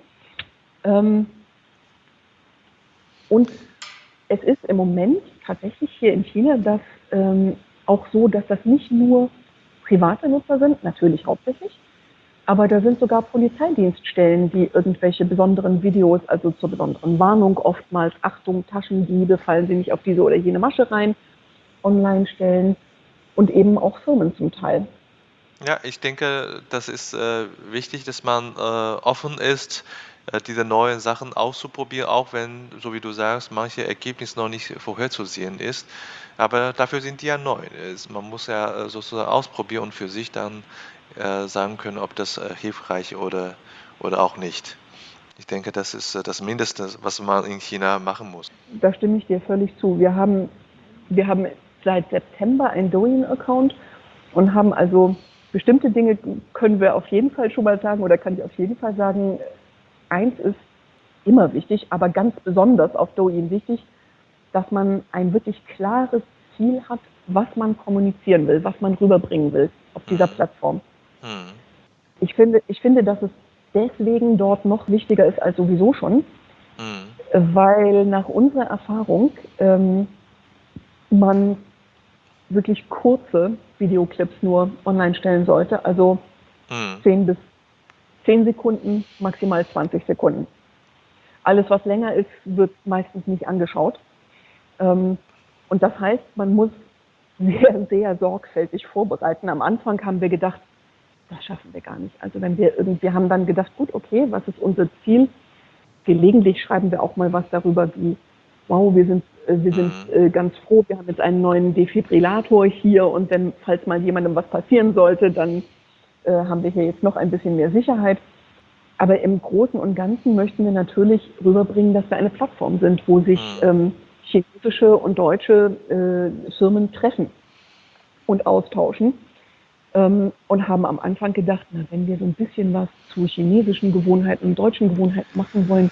B: Und es ist im Moment tatsächlich hier in China auch so, dass das nicht nur private Nutzer sind, natürlich hauptsächlich, aber da sind sogar Polizeidienststellen, die irgendwelche besonderen Videos, also zur besonderen Warnung oftmals, Achtung, Taschendiebe, fallen Sie nicht auf diese oder jene Masche rein, online stellen und eben auch Firmen zum Teil.
A: Ja, ich denke, das ist wichtig, dass man offen ist, diese neuen Sachen auszuprobieren, auch wenn, so wie du sagst, manche Ergebnisse noch nicht vorherzusehen ist. Aber dafür sind die ja neu. Man muss ja sozusagen ausprobieren und für sich dann sagen können, ob das hilfreich oder auch nicht. Ich denke, das ist das Mindeste, was man in China machen muss.
B: Da stimme ich dir völlig zu. Wir haben seit September einen Douyin-Account und haben also bestimmte Dinge, können wir auf jeden Fall schon mal sagen, oder kann ich auf jeden Fall sagen, eins ist immer wichtig, aber ganz besonders auf Douyin wichtig, dass man ein wirklich klares Ziel hat, was man kommunizieren will, was man rüberbringen will auf dieser
A: Hm,
B: Plattform.
A: hm,
B: Ich finde, dass es deswegen dort noch wichtiger ist als sowieso schon,
A: hm,
B: weil nach unserer Erfahrung man wirklich kurze Videoclips nur online stellen sollte, also
A: hm.
B: 10 bis 10 Sekunden, maximal 20 Sekunden. Alles, was länger ist, wird meistens nicht angeschaut. Und das heißt, man muss sehr, sehr sorgfältig vorbereiten. Am Anfang haben wir gedacht, das schaffen wir gar nicht. Also wir haben dann gedacht, gut, okay, was ist unser Ziel? Gelegentlich schreiben wir auch mal was darüber wie, wow, wir sind ganz froh, wir haben jetzt einen neuen Defibrillator hier und wenn, falls mal jemandem was passieren sollte, dann haben wir hier jetzt noch ein bisschen mehr Sicherheit. Aber im Großen und Ganzen möchten wir natürlich rüberbringen, dass wir eine Plattform sind, wo sich
A: Hm.
B: chinesische und deutsche Firmen treffen und austauschen. Und haben am Anfang gedacht, na, wenn wir so ein bisschen was zu chinesischen Gewohnheiten und deutschen Gewohnheiten machen wollen,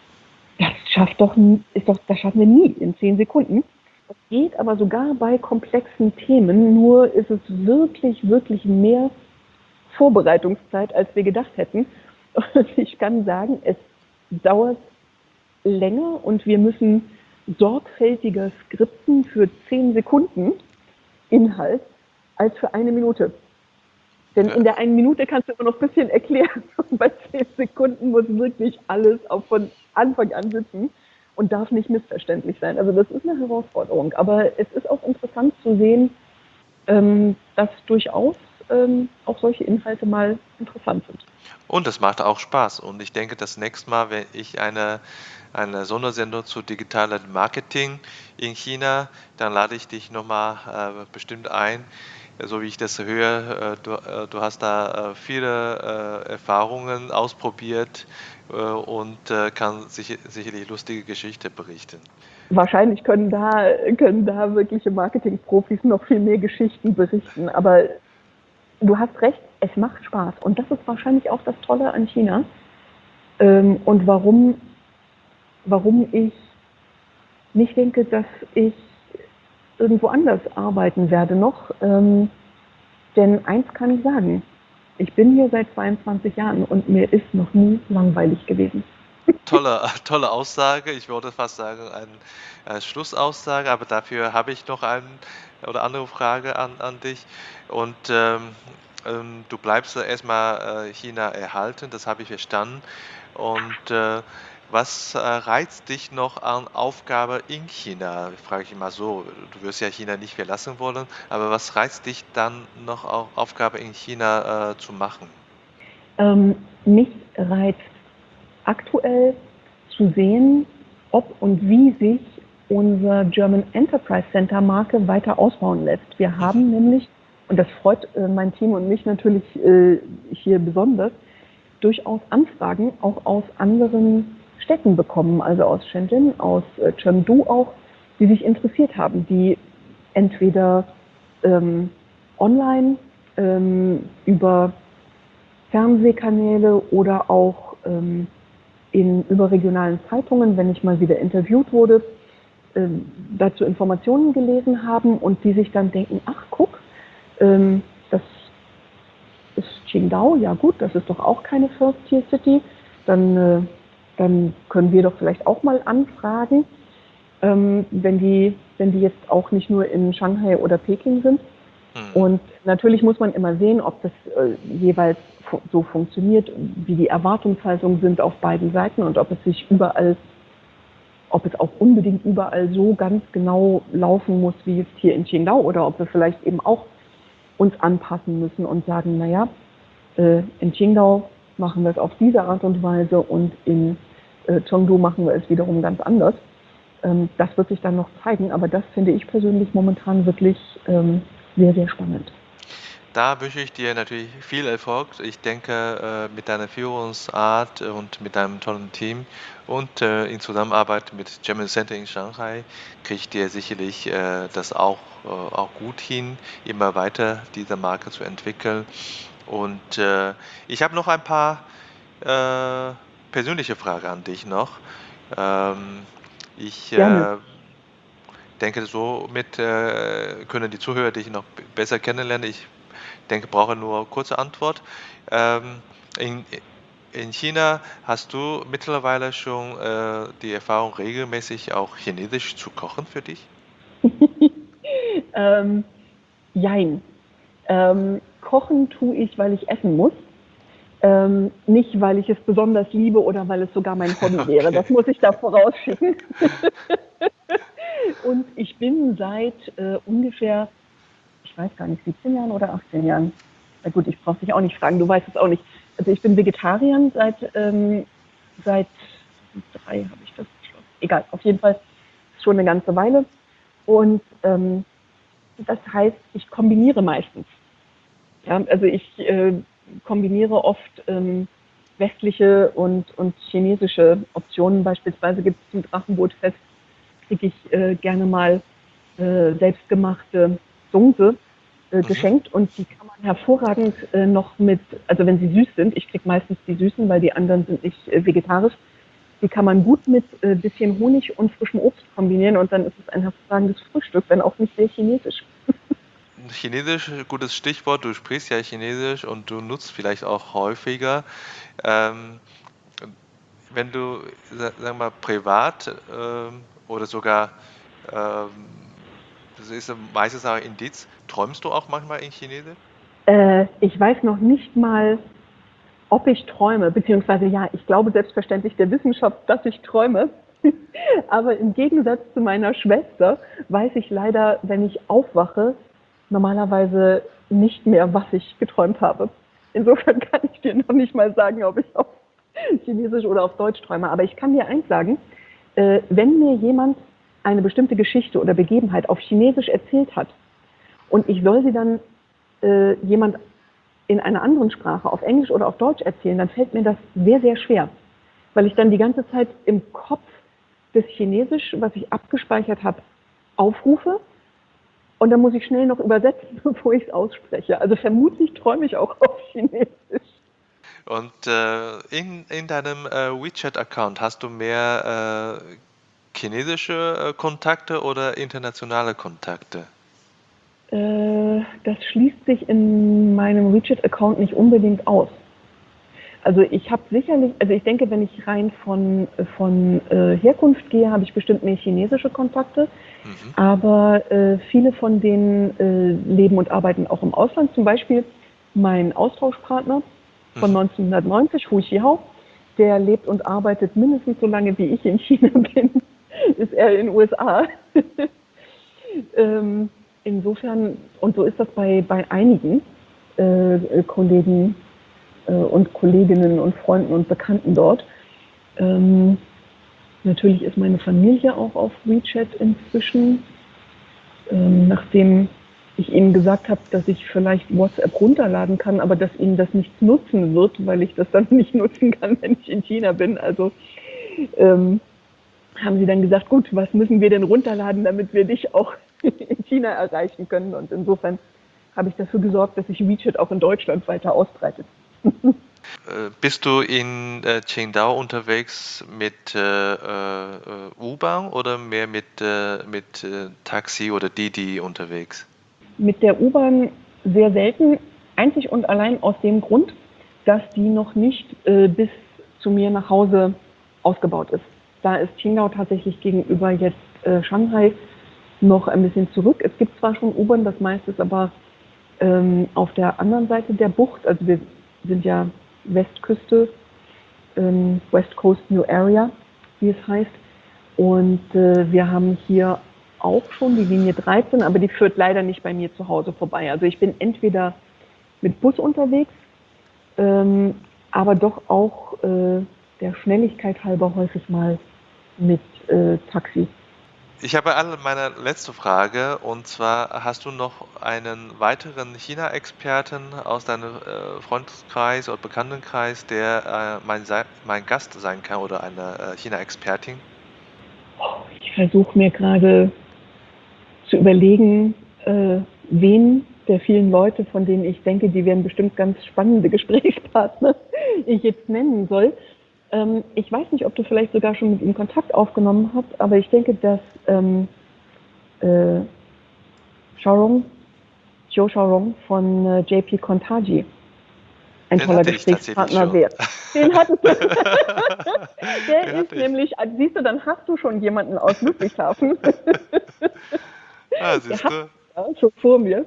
B: das schaffen wir nie in 10 Sekunden. Das geht aber sogar bei komplexen Themen, nur ist es wirklich, wirklich mehr Vorbereitungszeit, als wir gedacht hätten. Und ich kann sagen, es dauert länger und wir müssen sorgfältiger skripten für 10 Sekunden Inhalt als für eine Minute. Denn
A: Ja,
B: in der einen Minute kannst du immer noch ein bisschen erklären. Und bei 10 Sekunden muss wirklich alles auch von Anfang an sitzen und darf nicht missverständlich sein. Also das ist eine Herausforderung. Aber es ist auch interessant zu sehen, dass durchaus auch solche Inhalte mal interessant sind.
A: und es macht auch Spaß. Und ich denke, das nächste Mal, wenn ich eine Sondersendung zu digitalen Marketing in China, dann lade ich dich nochmal bestimmt ein. So wie ich das höre, du hast da viele Erfahrungen ausprobiert und kann sicherlich lustige Geschichte berichten.
B: Wahrscheinlich können da wirkliche Marketingprofis noch viel mehr Geschichten berichten. Aber du hast recht, es macht Spaß. Und das ist wahrscheinlich auch das Tolle an China. Und warum ich nicht denke, dass ich irgendwo anders arbeiten werde noch. Denn eins kann ich sagen, ich bin hier seit 22 Jahren und mir ist noch nie langweilig gewesen.
A: Tolle Aussage. Ich würde fast sagen, eine Schlussaussage, aber dafür habe ich noch eine oder andere Frage an dich. Und du bleibst erstmal China erhalten, das habe ich verstanden. Und was reizt dich noch an Aufgabe in China? Frage ich mal so. Du wirst ja China nicht verlassen wollen, aber was reizt dich dann noch auf Aufgabe in China zu machen?
B: Mich reizt aktuell zu sehen, ob und wie sich unser German Enterprise Center Marke weiter ausbauen lässt. Wir haben nämlich, und das freut mein Team und mich natürlich hier besonders, durchaus Anfragen auch aus anderen Städten bekommen, also aus Shenzhen, aus Chengdu auch, die sich interessiert haben, die entweder online über Fernsehkanäle oder auch in überregionalen Zeitungen, wenn ich mal wieder interviewt wurde, dazu Informationen gelesen haben und die sich dann denken, ach guck, das ist Qingdao, ja gut, das ist doch auch keine First-Tier-City, dann können wir doch vielleicht auch mal anfragen, wenn die jetzt auch nicht nur in Shanghai oder Peking sind. Und natürlich muss man immer sehen, ob das jeweils so funktioniert, wie die Erwartungshaltungen sind auf beiden Seiten und ob es auch unbedingt überall so ganz genau laufen muss, wie jetzt hier in Qingdao, oder ob wir vielleicht eben auch uns anpassen müssen und sagen, naja, in Qingdao machen wir es auf diese Art und Weise und in Chengdu machen wir es wiederum ganz anders. Das wird sich dann noch zeigen, aber das finde ich persönlich momentan wirklich sehr, sehr spannend.
A: Da wünsche ich dir natürlich viel Erfolg. Ich denke, mit deiner Führungsart und mit deinem tollen Team und in Zusammenarbeit mit German Center in Shanghai kriegt ihr sicherlich das auch gut hin, immer weiter diese Marke zu entwickeln. Und ich habe noch ein paar persönliche Fragen an dich noch. Ähm, ich
B: Gerne.
A: denke, somit können die Zuhörer dich noch besser kennenlernen. Ich denke, brauche nur kurze Antwort. Ähm, in, in China hast du mittlerweile schon die Erfahrung, regelmäßig auch Chinesisch zu kochen für dich?
B: Jein. Kochen tue ich, weil ich essen muss. Nicht, weil ich es besonders liebe oder weil es sogar mein Hobby wäre. Das
A: Okay.
B: muss ich da vorausschicken. Und ich bin seit ungefähr, ich weiß gar nicht, 17 Jahren oder 18 Jahren. Na gut, ich brauche dich auch nicht fragen, du weißt es auch nicht. Also ich bin Vegetarier seit 3 habe ich das beschlossen. Egal, auf jeden Fall schon eine ganze Weile. Und das heißt, ich kombiniere meistens. Ja, also ich kombiniere oft westliche und chinesische Optionen. Beispielsweise gibt es zum Drachenbootfest, kriege ich gerne mal selbstgemachte Sungse
A: Mhm.
B: geschenkt und die kann man hervorragend noch mit, also wenn sie süß sind, ich kriege meistens die süßen, weil die anderen sind nicht vegetarisch, die kann man gut mit bisschen Honig und frischem Obst kombinieren und dann ist es ein hervorragendes Frühstück, wenn auch nicht sehr chinesisch.
A: Chinesisch, gutes Stichwort. Du sprichst ja Chinesisch und du nutzt vielleicht auch häufiger. Ähm, wenn du, sagen wir mal, privat oder sogar, ähm, das ist ja meistens auch Indiz, träumst du auch manchmal in Chinesisch?
B: Ich weiß noch nicht mal, ob ich träume, beziehungsweise ja, ich glaube selbstverständlich der Wissenschaft, dass ich träume. Aber im Gegensatz zu meiner Schwester weiß ich leider, wenn ich aufwache, normalerweise nicht mehr, was ich geträumt habe. Insofern kann ich dir noch nicht mal sagen, ob ich auf Chinesisch oder auf Deutsch träume. Aber ich kann dir eins sagen, wenn mir jemand eine bestimmte Geschichte oder Begebenheit auf Chinesisch erzählt hat und ich soll sie dann jemand in einer anderen Sprache, auf Englisch oder auf Deutsch erzählen, dann fällt mir das sehr, sehr schwer, weil ich dann die ganze Zeit im Kopf das Chinesisch, was ich abgespeichert habe, aufrufe und dann muss ich schnell noch übersetzen, bevor ich es ausspreche. Also vermutlich träume ich auch auf Chinesisch.
A: Und in deinem WeChat-Account hast du mehr chinesische Kontakte oder internationale Kontakte?
B: Das schließt sich in meinem WeChat-Account nicht unbedingt aus. Also ich habe sicherlich, also ich denke, wenn ich rein von Herkunft gehe, habe ich bestimmt mehr chinesische Kontakte, aber viele von denen leben und arbeiten auch im Ausland. Zum Beispiel mein Austauschpartner von 1990, Hu Xihao, der lebt und arbeitet mindestens so lange, wie ich in China bin, ist er in den USA. Insofern, und so ist das bei einigen Kollegen und Kolleginnen und Freunden und Bekannten dort. Natürlich ist meine Familie auch auf WeChat inzwischen. Nachdem ich ihnen gesagt habe, dass ich vielleicht WhatsApp runterladen kann, aber dass ihnen das nichts nutzen wird, weil ich das dann nicht nutzen kann, wenn ich in China bin. Also haben sie dann gesagt, gut, was müssen wir denn runterladen, damit wir dich auch in China erreichen können. Und insofern habe ich dafür gesorgt, dass sich WeChat auch in Deutschland weiter ausbreitet.
A: Bist du in Qingdao unterwegs mit U-Bahn oder mehr mit Taxi oder Didi unterwegs?
B: Mit der U-Bahn sehr selten, einzig und allein aus dem Grund, dass die noch nicht bis zu mir nach Hause ausgebaut ist. Da ist Qingdao tatsächlich gegenüber jetzt Shanghai noch ein bisschen zurück. Es gibt zwar schon U-Bahn, das meiste ist aber auf der anderen Seite der Bucht. Also wir sind ja Westküste, West Coast New Area, wie es heißt. Und wir haben hier auch schon die Linie 13, aber die führt leider nicht bei mir zu Hause vorbei. Also ich bin entweder mit Bus unterwegs, aber doch auch der Schnelligkeit halber häufig mal mit Taxi.
A: Ich habe meine letzte Frage, und zwar hast du noch einen weiteren China-Experten aus deinem Freundeskreis oder Bekanntenkreis, der mein Gast sein kann oder eine China-Expertin?
B: Ich versuche mir gerade zu überlegen, wen der vielen Leute, von denen ich denke, die wären bestimmt ganz spannende Gesprächspartner, ich jetzt nennen soll. Ich weiß nicht, ob du vielleicht sogar schon mit ihm Kontakt aufgenommen hast, aber ich denke, dass Joe Xiaorong von JP Contagy ein
A: Den
B: toller
A: hatte ich tatsächlich
B: Gesprächspartner
A: schon.
B: wäre. Den hattest du. Der
A: Den
B: ist
A: hatte ich.
B: nämlich, siehst du, dann hast du schon jemanden aus Ludwigshafen.
A: Ah,
B: Der
A: siehst
B: hat
A: du?
B: ja, schon vor mir.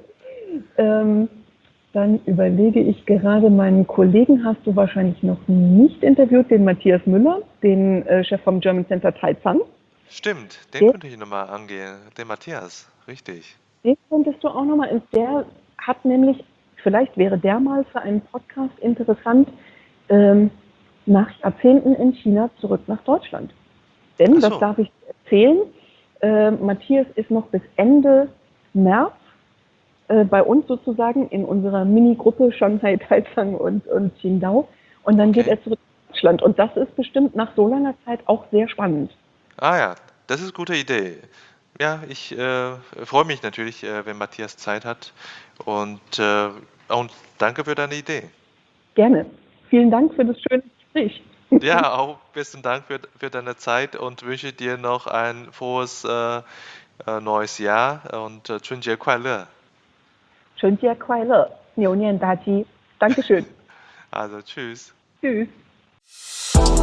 B: Dann überlege ich gerade, meinen Kollegen hast du wahrscheinlich noch nicht interviewt, den Matthias Müller, den Chef vom German Center Taizang.
A: Stimmt, den
B: Der,
A: könnte ich nochmal angehen. Den Matthias, richtig.
B: den könntest du auch nochmal, der hat nämlich, vielleicht wäre der mal für einen Podcast interessant, nach Jahrzehnten in China zurück nach Deutschland. Denn,
A: Ach
B: das
A: so,
B: darf ich erzählen, Matthias ist noch bis Ende März bei uns sozusagen in unserer Mini-Gruppe Shanghai, Taizang und Qingdao. Und dann geht
A: okay.
B: er zurück nach Deutschland. Und das ist bestimmt nach so langer Zeit auch sehr spannend.
A: Ah ja, das ist eine gute Idee. Ja, ich freue mich natürlich, wenn Matthias Zeit hat. Und danke für deine Idee.
B: Gerne. Vielen Dank für das schöne Gespräch.
A: Ja, auch besten Dank für deine Zeit und wünsche dir noch ein frohes neues Jahr und 春节快乐.
B: 春节快乐，牛年大吉。Dankeschön.
A: Also tschüss.
B: Tschüss.